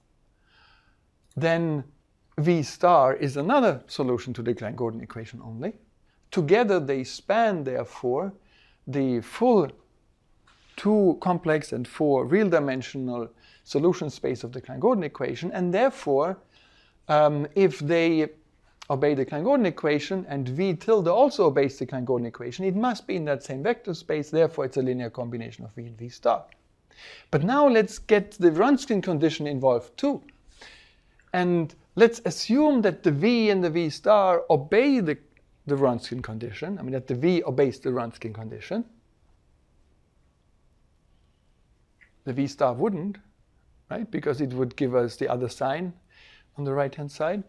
then V star is another solution to the Klein-Gordon equation only. Together they span, therefore, the full 2 complex and 4 real dimensional solution space of the Klein-Gordon equation, and therefore, if they obey the Klein-Gordon equation and V tilde also obeys the Klein-Gordon equation, it must be in that same vector space, therefore it's a linear combination of V and V star. But now let's get the Wronskian condition involved too. And let's assume that the V and the V star obey the Wronskian condition, I mean that the V obeys the Wronskian condition. The V star wouldn't, right? Because it would give us the other sign on the right-hand side.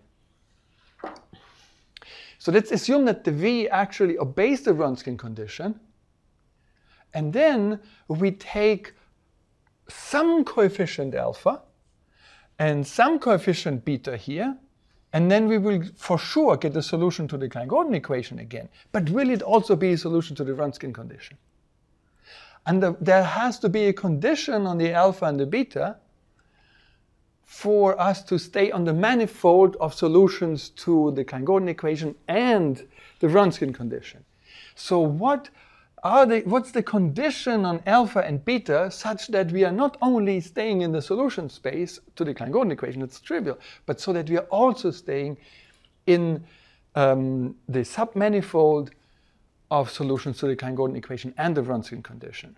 So let's assume that the V actually obeys the Wronskian condition. And then we take some coefficient alpha and some coefficient beta here, and then we will for sure get a solution to the Klein-Gordon equation again. But will it also be a solution to the Wronskian condition? And there has to be a condition on the alpha and the beta for us to stay on the manifold of solutions to the Klein-Gordon equation and the Wronskian condition. So what's the condition on alpha and beta such that we are not only staying in the solution space to the Klein-Gordon equation, it's trivial, but so that we are also staying in the submanifold of solutions to the Klein-Gordon equation and the Wronskian condition.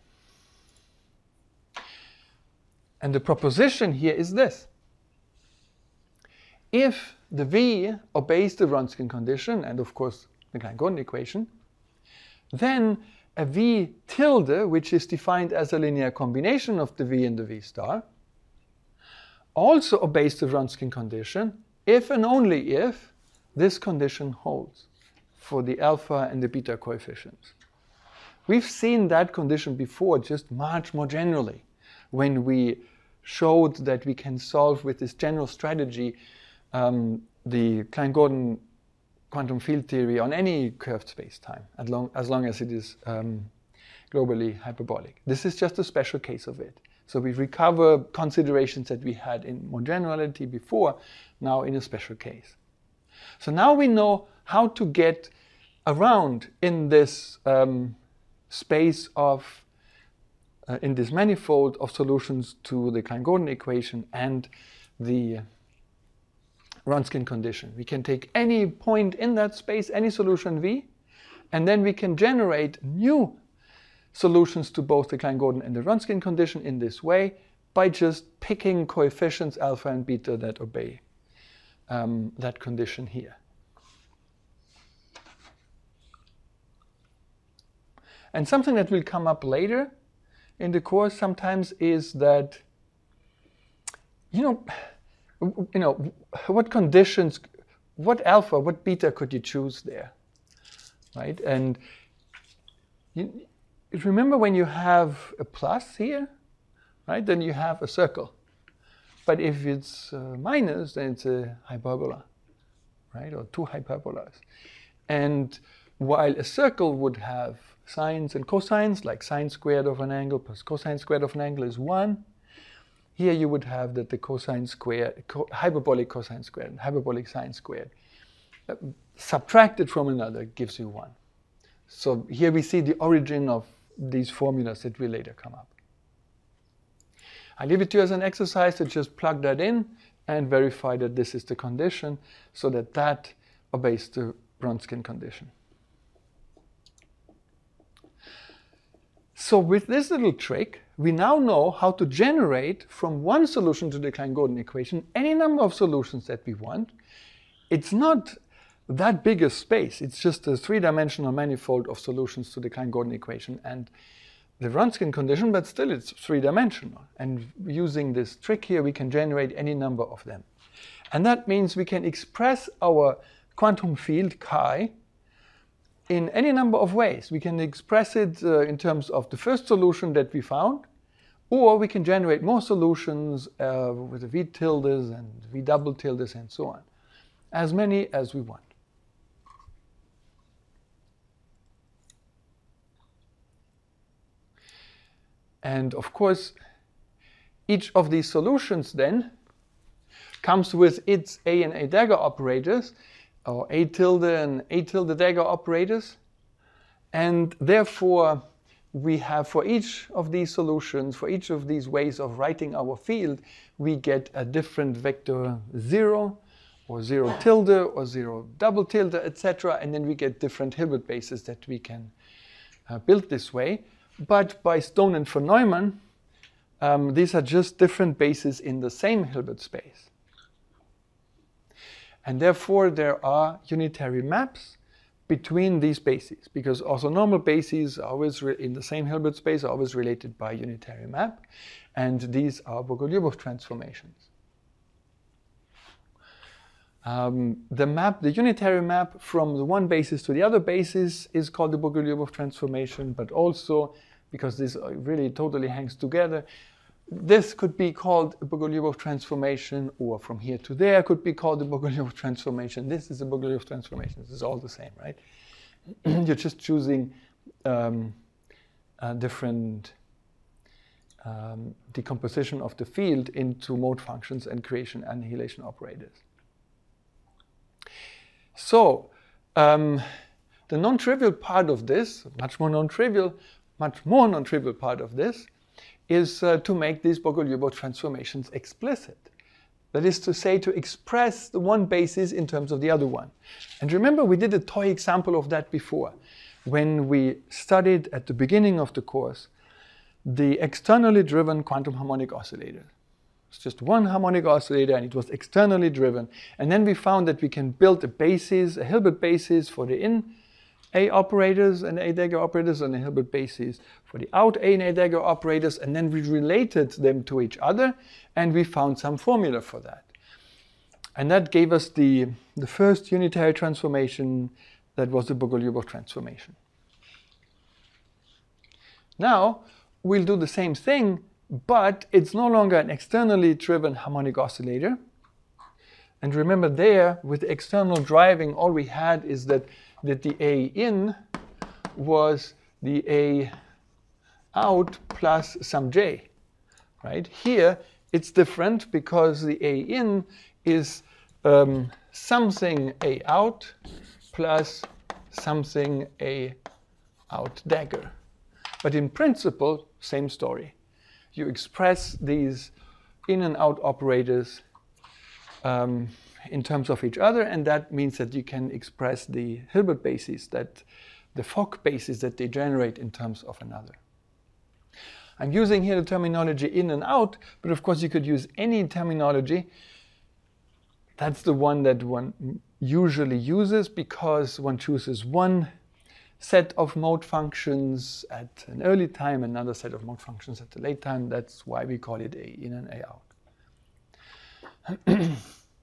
And the proposition here is this. If the V obeys the Wronskian condition, and of course the Klein-Gordon equation, then a V tilde, which is defined as a linear combination of the V and the V star, also obeys the Wronskian condition if and only if this condition holds for the alpha and the beta coefficients. We've seen that condition before, just much more generally, when we showed that we can solve with this general strategy the Klein-Gordon quantum field theory on any curved space-time, as long as it is globally hyperbolic. This is just a special case of it. So we recover considerations that we had in more generality before, now in a special case. So now we know how to get around in this space of, in this manifold of solutions to the Klein-Gordon equation and the Wronskian condition. We can take any point in that space, any solution V, and then we can generate new solutions to both the Klein-Gordon and the Wronskian condition in this way by just picking coefficients alpha and beta that obey that condition here. And something that will come up later in the course sometimes is that, what conditions, what alpha, what beta could you choose there, right? And you remember when you have a plus here, right? Then you have a circle. But if it's minus, then it's a hyperbola, right? Or two hyperbolas. And while a circle would have sines and cosines, like sine squared of an angle plus cosine squared of an angle is 1, here you would have that the cosine squared, hyperbolic cosine squared and hyperbolic sine squared subtracted from another gives you 1. So here we see the origin of these formulas that will later come up. I leave it to you as an exercise to just plug that in and verify that this is the condition so that that obeys the Wronskian condition. So with this little trick, we now know how to generate from one solution to the Klein-Gordon equation any number of solutions that we want. It's not that big a space. It's just a three-dimensional manifold of solutions to the Klein-Gordon equation and the Wronskian condition, but still it's three-dimensional. And using this trick here, we can generate any number of them. And that means we can express our quantum field chi in any number of ways. We can express it in terms of the first solution that we found, or we can generate more solutions with the V tildes and V double tildes and so on. As many as we want. And of course, each of these solutions then comes with its A and A dagger operators, or A tilde and A tilde dagger operators. And therefore, we have for each of these solutions, for each of these ways of writing our field, we get a different vector 0, or 0 tilde, or 0 double tilde, etc. And then we get different Hilbert bases that we can build this way. But by Stone and von Neumann, these are just different bases in the same Hilbert space. And therefore, there are unitary maps between these bases, because orthonormal bases are always in the same Hilbert space are always related by unitary map, and these are Bogoliubov transformations. The unitary map from the one basis to the other basis is called the Bogoliubov transformation, but also, because this really totally hangs together, this could be called a Bogoliubov transformation, or from here to there could be called a Bogoliubov transformation. This is a Bogoliubov transformation. This is all the same, right? You're just choosing a different decomposition of the field into mode functions and creation annihilation operators. So the non-trivial part of this, much more non-trivial part of this, is to make these Bogoliubov transformations explicit. That is to say, to express the one basis in terms of the other one. And remember, we did a toy example of that before, when we studied at the beginning of the course the externally driven quantum harmonic oscillator. It's just one harmonic oscillator, and it was externally driven. And then we found that we can build a basis, a Hilbert basis for the in A operators and A dagger operators, and a Hilbert basis for the out A and A dagger operators, and then we related them to each other, and we found some formula for that. And that gave us the first unitary transformation that was the Bogoliubov transformation. Now, we'll do the same thing, but it's no longer an externally driven harmonic oscillator. And remember there, with the external driving, all we had is that the A in was the A out plus some J, right? Here, it's different because the A in is something A out plus something A out dagger. But in principle, same story. You express these in and out operators in terms of each other, and that means that you can express the Hilbert bases, the Fock bases that they generate in terms of another. I'm using here the terminology in and out, but of course you could use any terminology. That's the one that one usually uses because one chooses one set of mode functions at an early time, another set of mode functions at a late time. That's why we call it A in and A out.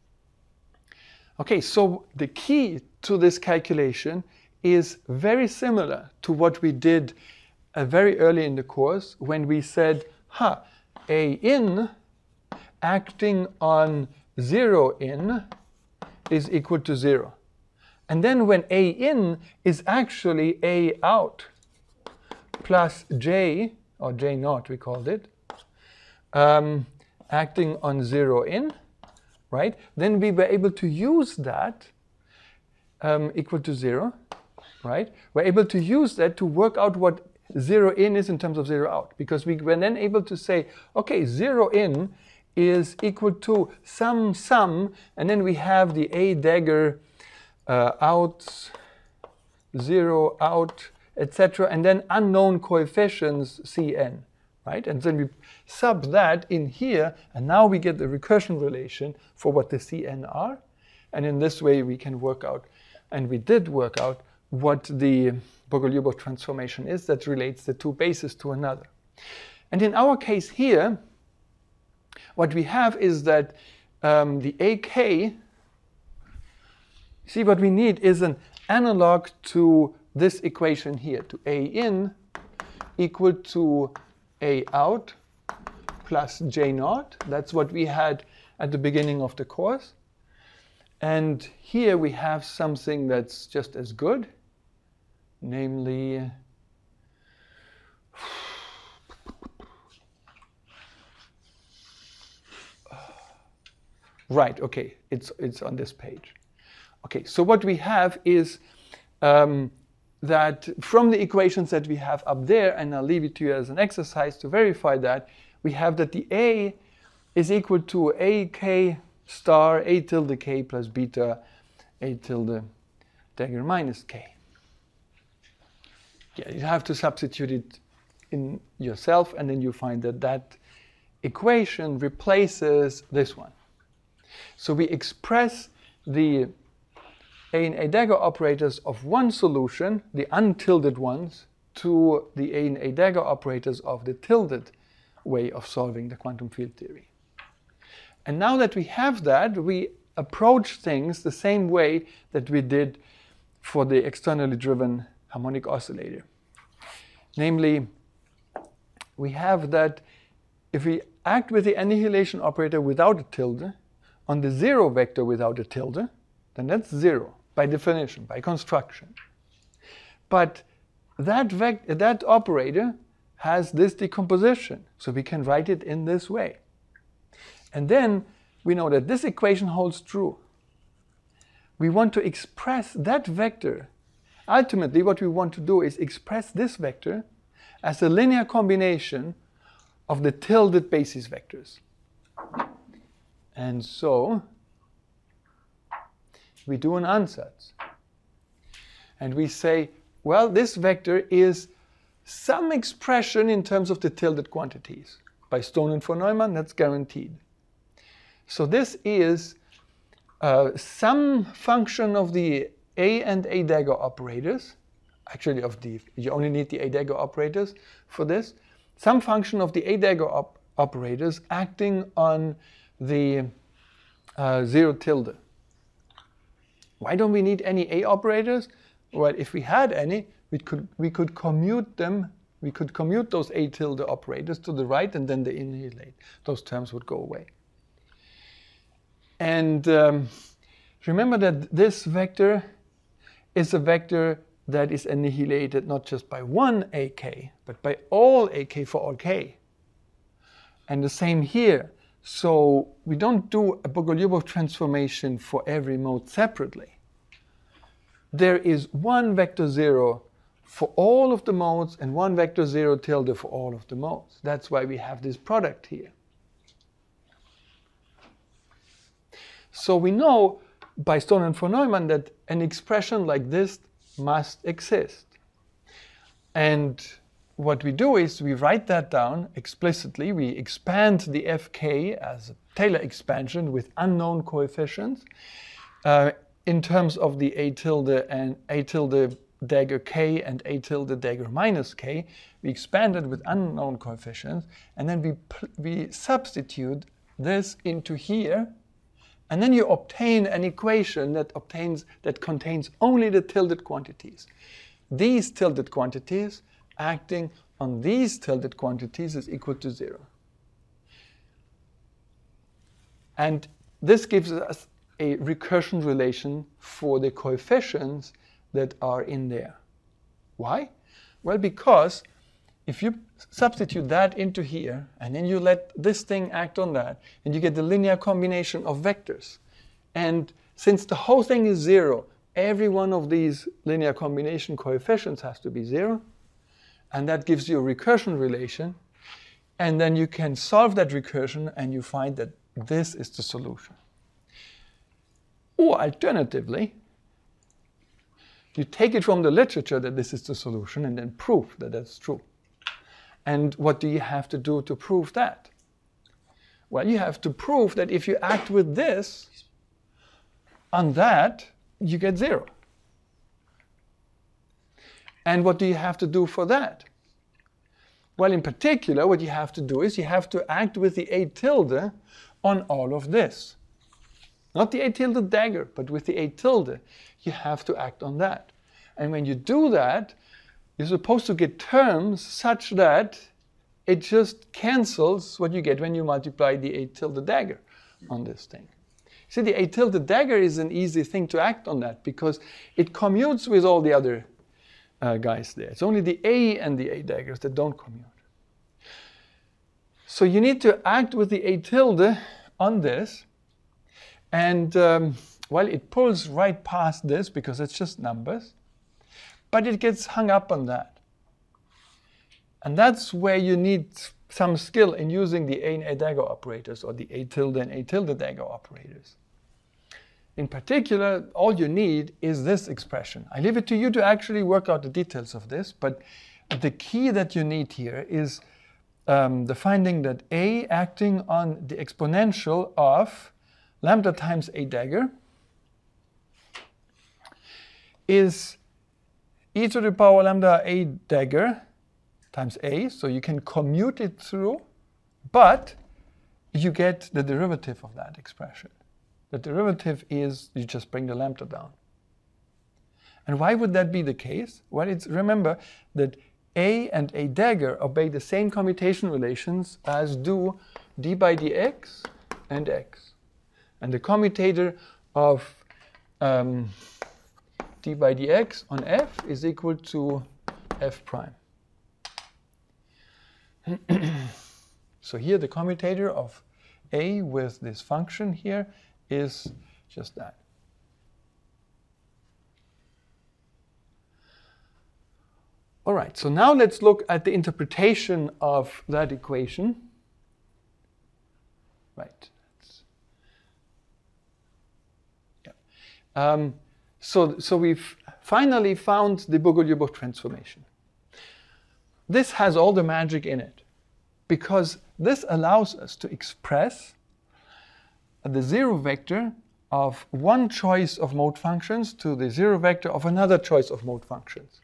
Okay, so the key to this calculation is very similar to what we did very early in the course when we said, A in acting on 0 in is equal to 0. And then when A in is actually A out plus J, or J naught we called it, acting on 0 in, right? Then we were able to use that equal to 0, right? We're able to use that to work out what 0 in is in terms of 0 out, because we were then able to say, okay, 0 in is equal to some sum, and then we have the A dagger out, 0 out, etc., and then unknown coefficients Cn, right? And then we sub that in here, and now we get the recursion relation for what the Cn are, and in this way we can work out, and we did work out, what the Bogoliubov transformation is that relates the two bases to another. And in our case here, what we have is that the AK, see, what we need is an analog to this equation here, to A in equal to A out plus J naught. That's what we had at the beginning of the course. And here we have something that's just as good, namely, Right, okay, it's on this page. Okay, so what we have is that from the equations that we have up there, and I'll leave it to you as an exercise to verify that, we have that the A is equal to AK star A tilde K plus beta A tilde dagger minus K. Yeah, you have to substitute it in yourself, and then you find that that equation replaces this one. So we express the A and A dagger operators of one solution, the untilted ones, to the A and A dagger operators of the tilted way of solving the quantum field theory. And now that we have that, we approach things the same way that we did for the externally driven harmonic oscillator. Namely, we have that if we act with the annihilation operator without a tilde on the zero vector without a tilde, then that's zero by definition, by construction. But that operator has this decomposition, so we can write it in this way. And then we know that this equation holds true. We want to express that vector. Ultimately, what we want to do is express this vector as a linear combination of the tilted basis vectors. And so we do an ansatz. And we say, well, this vector is some expression in terms of the tilted quantities. By Stone and von Neumann, that's guaranteed. So this is some function of the A and A dagger operators. Actually, you only need the A dagger operators for this. Some function of the A dagger operators acting on the zero tilde. Why don't we need any A operators? Well, if we had any, we could commute them. We could commute those A tilde operators to the right, and then they annihilate. Those terms would go away. And remember that this vector is a vector that is annihilated not just by one AK, but by all AK for all K. And the same here. So we don't do a Bogoliubov transformation for every mode separately. There is one vector 0 for all of the modes and one vector 0 tilde for all of the modes. That's why we have this product here. So we know by Stone and von Neumann that an expression like this must exist. And what we do is we write that down explicitly. We expand the Fk as a Taylor expansion with unknown coefficients in terms of the A tilde and A tilde dagger K and A tilde dagger minus K. We expand it with unknown coefficients, and then we substitute this into here. And then you obtain an equation that contains only the tilted quantities. These tilted quantities acting on these tilted quantities is equal to 0. And this gives us a recursion relation for the coefficients that are in there. Why? Well, because if you substitute that into here, and then you let this thing act on that, and you get the linear combination of vectors. And since the whole thing is 0, every one of these linear combination coefficients has to be 0. And that gives you a recursion relation. And then you can solve that recursion, and you find that this is the solution. Or alternatively, you take it from the literature that this is the solution, and then prove that that's true. And what do you have to do to prove that? Well, you have to prove that if you act with this on that, you get 0. And what do you have to do for that? Well, in particular, what you have to do is you have to act with the A tilde on all of this. Not the A tilde dagger, but with the A tilde, you have to act on that. And when you do that, you're supposed to get terms such that it just cancels what you get when you multiply the A tilde dagger on this thing. See, the A tilde dagger is an easy thing to act on that because it commutes with all the other guys there. It's only the A and the A daggers that don't commute. So you need to act with the A tilde on this. And well, it pulls right past this because it's just numbers, but it gets hung up on that. And that's where you need some skill in using the A and A dagger operators, or the A tilde and A tilde dagger operators. In particular, all you need is this expression. I leave it to you to actually work out the details of this, but the key that you need here is the finding that A acting on the exponential of lambda times A dagger is e to the power lambda A dagger times A, so you can commute it through, but you get the derivative of that expression. The derivative is you just bring the lambda down. And why would that be the case? Well, remember that A and A dagger obey the same commutation relations as do d by dx and x. And the commutator of d by dx on f is equal to f prime. So here the commutator of A with this function here is just that. All right, so now let's look at the interpretation of that equation. Right. Yeah. So we've finally found the Bogoliubov transformation. This has all the magic in it, because this allows us to express the zero vector of one choice of mode functions to the zero vector of another choice of mode functions.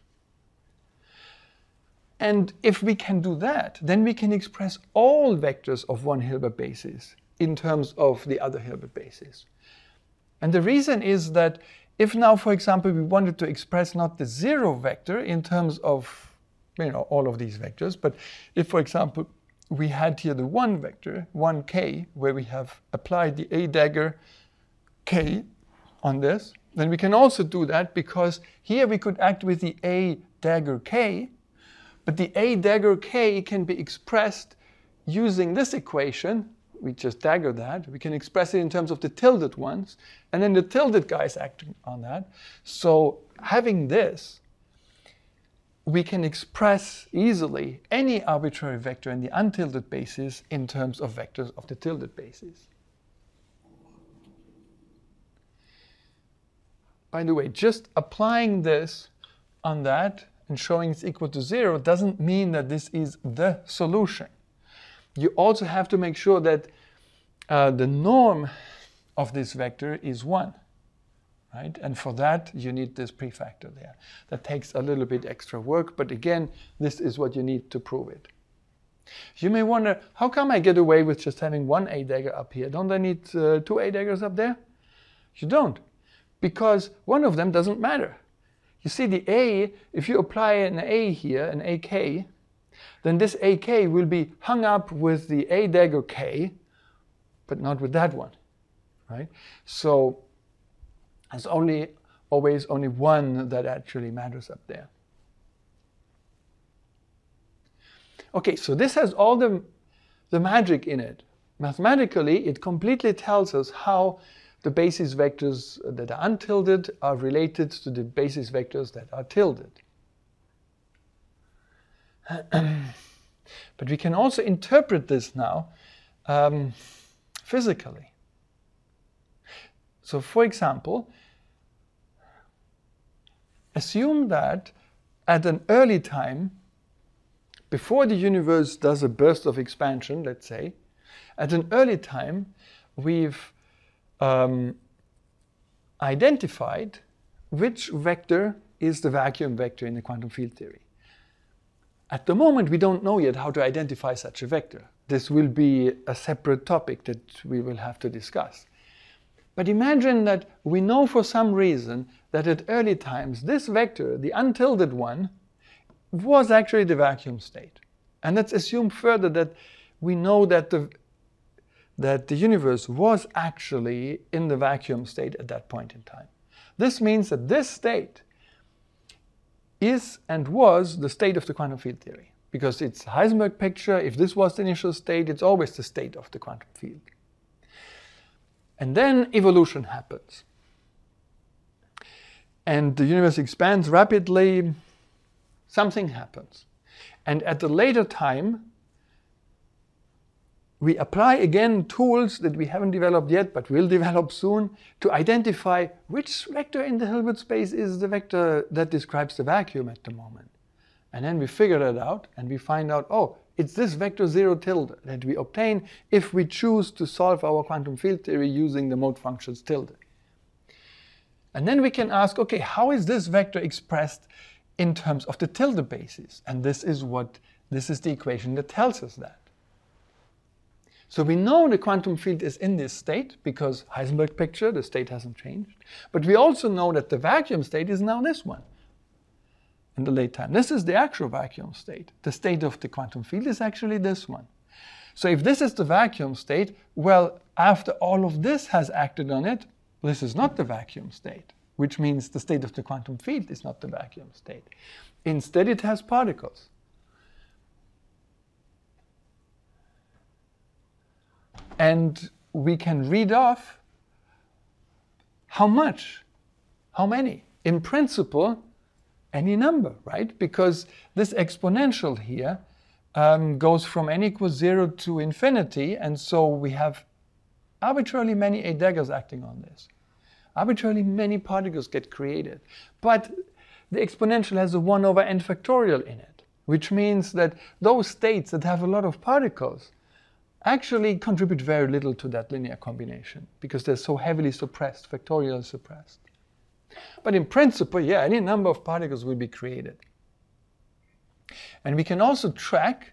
And if we can do that, then we can express all vectors of one Hilbert basis in terms of the other Hilbert basis. And the reason is that if now, for example, we wanted to express not the zero vector in terms of all of these vectors, but if, for example, we had here the one vector, 1k, where we have applied the A dagger k on this, then we can also do that, because here we could act with the A dagger k, but the A dagger k can be expressed using this equation. We just dagger that. We can express it in terms of the tilted ones, and then the tilted guy is acting on that. So having this, we can express easily any arbitrary vector in the untilted basis in terms of vectors of the tilted basis. By the way, just applying this on that and showing it's equal to 0 doesn't mean that this is the solution. You also have to make sure that the norm of this vector is 1. Right? And for that, you need this prefactor there. That takes a little bit extra work, but again, this is what you need to prove it. You may wonder, how come I get away with just having one A dagger up here? Don't I need two A daggers up there? You don't, because one of them doesn't matter. You see, the A, if you apply an A here, an AK, then this AK will be hung up with the A dagger K, but not with that one. Right? So there's always only one that actually matters up there. Okay, so this has all the magic in it. Mathematically, it completely tells us how the basis vectors that are untilted are related to the basis vectors that are tilted. But we can also interpret this now physically. So for example, assume that at an early time, before the universe does a burst of expansion, let's say, at an early time, we've identified which vector is the vacuum vector in the quantum field theory. At the moment, we don't know yet how to identify such a vector. This will be a separate topic that we will have to discuss. But imagine that we know for some reason that at early times, this vector, the untilted one, was actually the vacuum state. And let's assume further that we know that the universe was actually in the vacuum state at that point in time. This means that this state is and was the state of the quantum field theory. Because it's a Heisenberg picture. If this was the initial state, it's always the state of the quantum field. And then evolution happens. And the universe expands rapidly, something happens. And at a later time, we apply again tools that we haven't developed yet, but will develop soon, to identify which vector in the Hilbert space is the vector that describes the vacuum at the moment. And then we figure that out, and we find out, oh, it's this vector 0 tilde that we obtain if we choose to solve our quantum field theory using the mode functions tilde. And then we can ask, okay, how is this vector expressed in terms of the tilde basis? And this is the equation that tells us that. So we know the quantum field is in this state because Heisenberg picture, the state hasn't changed. But we also know that the vacuum state is now this one in the late time. This is the actual vacuum state. The state of the quantum field is actually this one. So if this is the vacuum state, well, after all of this has acted on it, this is not the vacuum state, which means the state of the quantum field is not the vacuum state. Instead, it has particles. And we can read off how much, how many. In principle, any number, right? Because this exponential here goes from n equals 0 to infinity, and so we have arbitrarily many A daggers acting on this. Arbitrarily many particles get created. But the exponential has a 1 over n factorial in it, which means that those states that have a lot of particles actually contribute very little to that linear combination because they're so heavily suppressed, factorially suppressed. But in principle, yeah, any number of particles will be created. And we can also track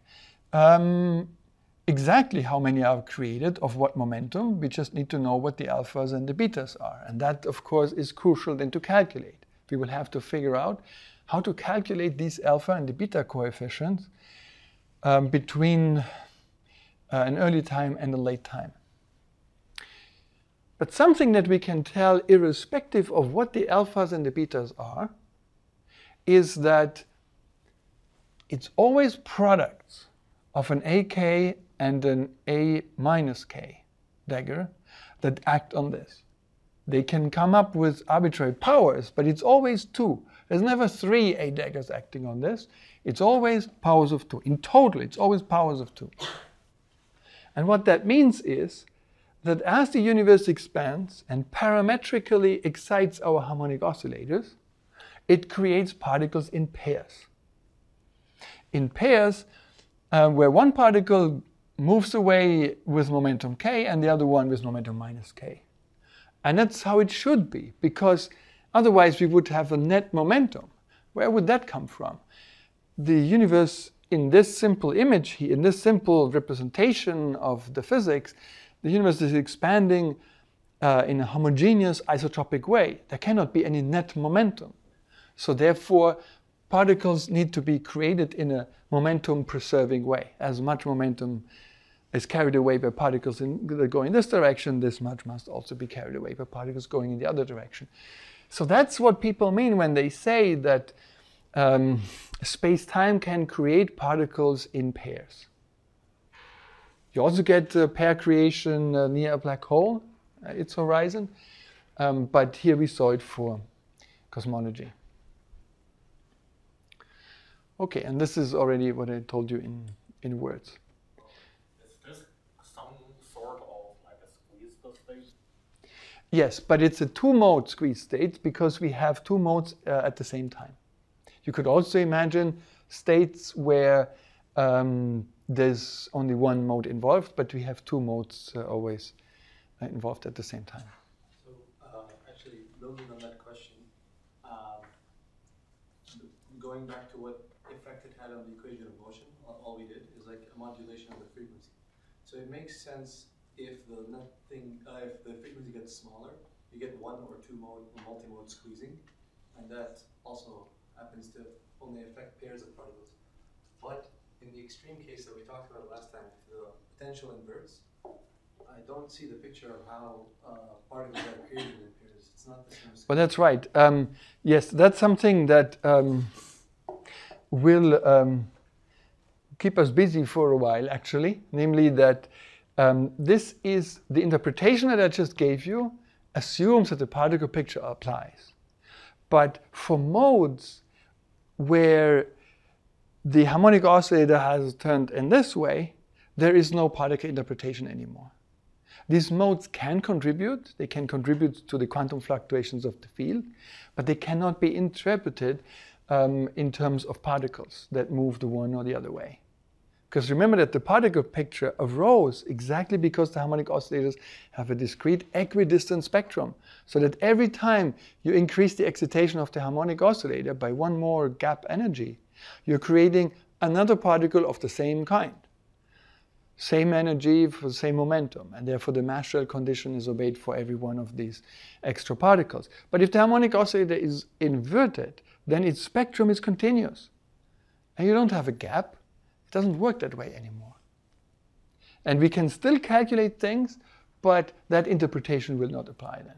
exactly how many are created, of what momentum. We just need to know what the alphas and the betas are. And that, of course, is crucial then to calculate. We will have to figure out how to calculate these alpha and the beta coefficients between an early time and a late time. But something that we can tell irrespective of what the alphas and the betas are is that it's always products of an AK and an A minus K dagger that act on this. They can come up with arbitrary powers, but it's always 2. There's never 3 A daggers acting on this. It's always powers of 2. In total, it's always powers of 2. And what that means is that as the universe expands and parametrically excites our harmonic oscillators, it creates particles in pairs. In pairs where one particle moves away with momentum k and the other one with momentum minus k. And that's how it should be, because otherwise we would have a net momentum. Where would that come from? The universe in this simple image here, in this simple representation of the physics, the universe is expanding in a homogeneous isotropic way. There cannot be any net momentum. So therefore, particles need to be created in a momentum-preserving way. As much momentum is carried away by particles that go in this direction, this much must also be carried away by particles going in the other direction. So that's what people mean when they say that space-time can create particles in pairs. You also get pair creation near a black hole, its horizon, but here we saw it for cosmology. Okay, and this is already what I told you in words. Is this some sort of like a squeeze state? Yes, but it's a 2-mode squeeze state because we have 2 modes at the same time. You could also imagine states where there's only 1 mode involved, but we have 2 modes always involved at the same time. So actually, building on that question, going back to what effect it had on the equation of motion, all we did is like a modulation of the frequency. So it makes sense if the if the frequency gets smaller, you get 1 or 2 mode multi-mode squeezing, and that also happens to only affect pairs of particles. But in the extreme case that we talked about last time, if the potential inverts, I don't see the picture of how particles are created in pairs. It's not the same. Well, that's right. Yes, that's something that will keep us busy for a while, actually. Namely that This is the interpretation that I just gave you, assumes that the particle picture applies. But for modes where the harmonic oscillator has turned in this way, there is no particle interpretation anymore. These modes can contribute. They can contribute to the quantum fluctuations of the field, but they cannot be interpreted in terms of particles that move the one or the other way. Because remember that the particle picture arose exactly because the harmonic oscillators have a discrete equidistant spectrum. So that every time you increase the excitation of the harmonic oscillator by one more gap energy, you're creating another particle of the same kind. Same energy for the same momentum, and therefore the mass shell condition is obeyed for every one of these extra particles. But if the harmonic oscillator is inverted, then its spectrum is continuous. And you don't have a gap. It doesn't work that way anymore. And we can still calculate things, but that interpretation will not apply then.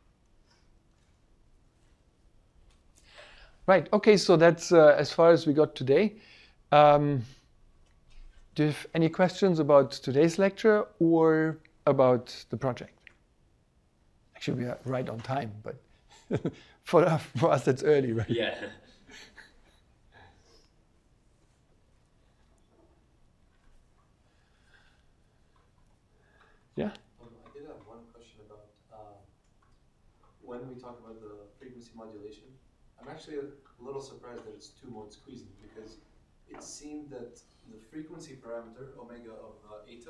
Right, okay, so that's as far as we got today. Do you have any questions about today's lecture or about the project? Actually, we are right on time, but for us that's early, right? Yeah. Yeah? I did have one question about when we talk about the frequency modulation. I'm actually a little surprised that it's two-mode squeezing, because it seemed that the frequency parameter, omega of eta,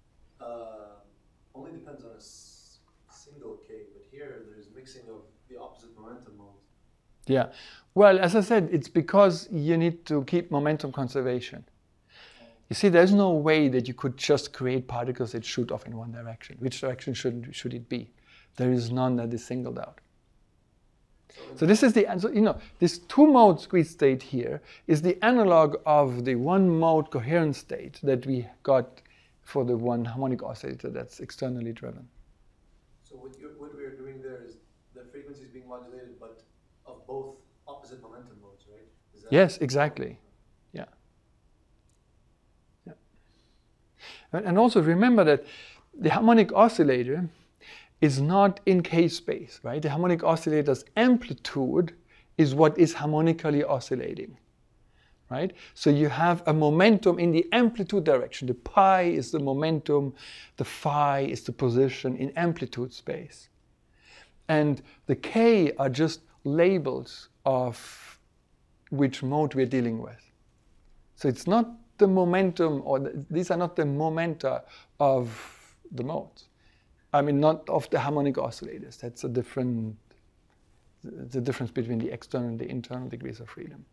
only depends on a single k, but here there's mixing of the opposite momentum modes. Yeah. Well, as I said, it's because you need to keep momentum conservation. You see, there's no way that you could just create particles that shoot off in one direction. Which direction should it be? There is none that is singled out. So this is this two-mode squeeze state here is the analog of the one-mode coherent state that we got for the one harmonic oscillator that's externally driven. So what we're doing there is the frequency is being modulated, but of both opposite momentum modes, right? Is that Yes, exactly. Yeah. Yeah. And also remember that the harmonic oscillator is not in k-space, right? The harmonic oscillator's amplitude is what is harmonically oscillating, right? So you have a momentum in the amplitude direction. The pi is the momentum, the phi is the position in amplitude space. And the k are just labels of which mode we're dealing with. So it's not the momentum, or these are not the momenta of the modes. I mean, not of the harmonic oscillators. That's the difference between the external and the internal degrees of freedom.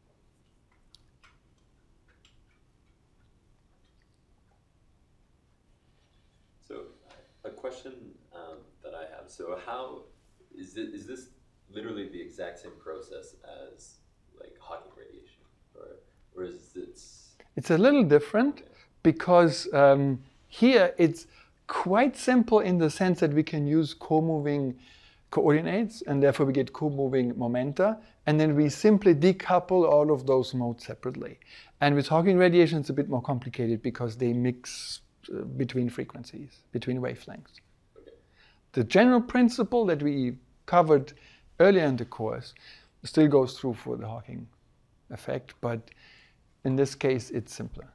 So, a question that I have. So, how is this literally the exact same process as like Hawking radiation, or is it? It's a little different because here it's quite simple in the sense that we can use co-moving coordinates, and therefore we get co-moving momenta, and then we simply decouple all of those modes separately. And with Hawking radiation, it's a bit more complicated because they mix between frequencies, between wavelengths. Okay. The general principle that we covered earlier in the course still goes through for the Hawking effect, but in this case, it's simpler.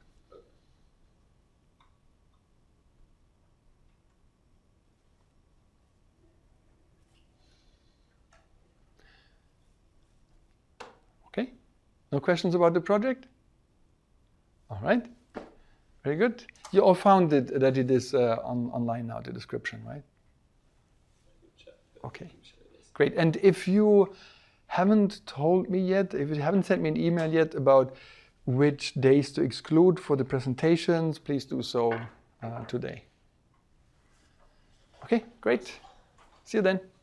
Okay, no questions about the project? All right, very good. You all found that it is online now, the description, right? Okay, great. And if you haven't told me yet, if you haven't sent me an email yet about which days to exclude for the presentations, please do so today. Okay, great. See you then.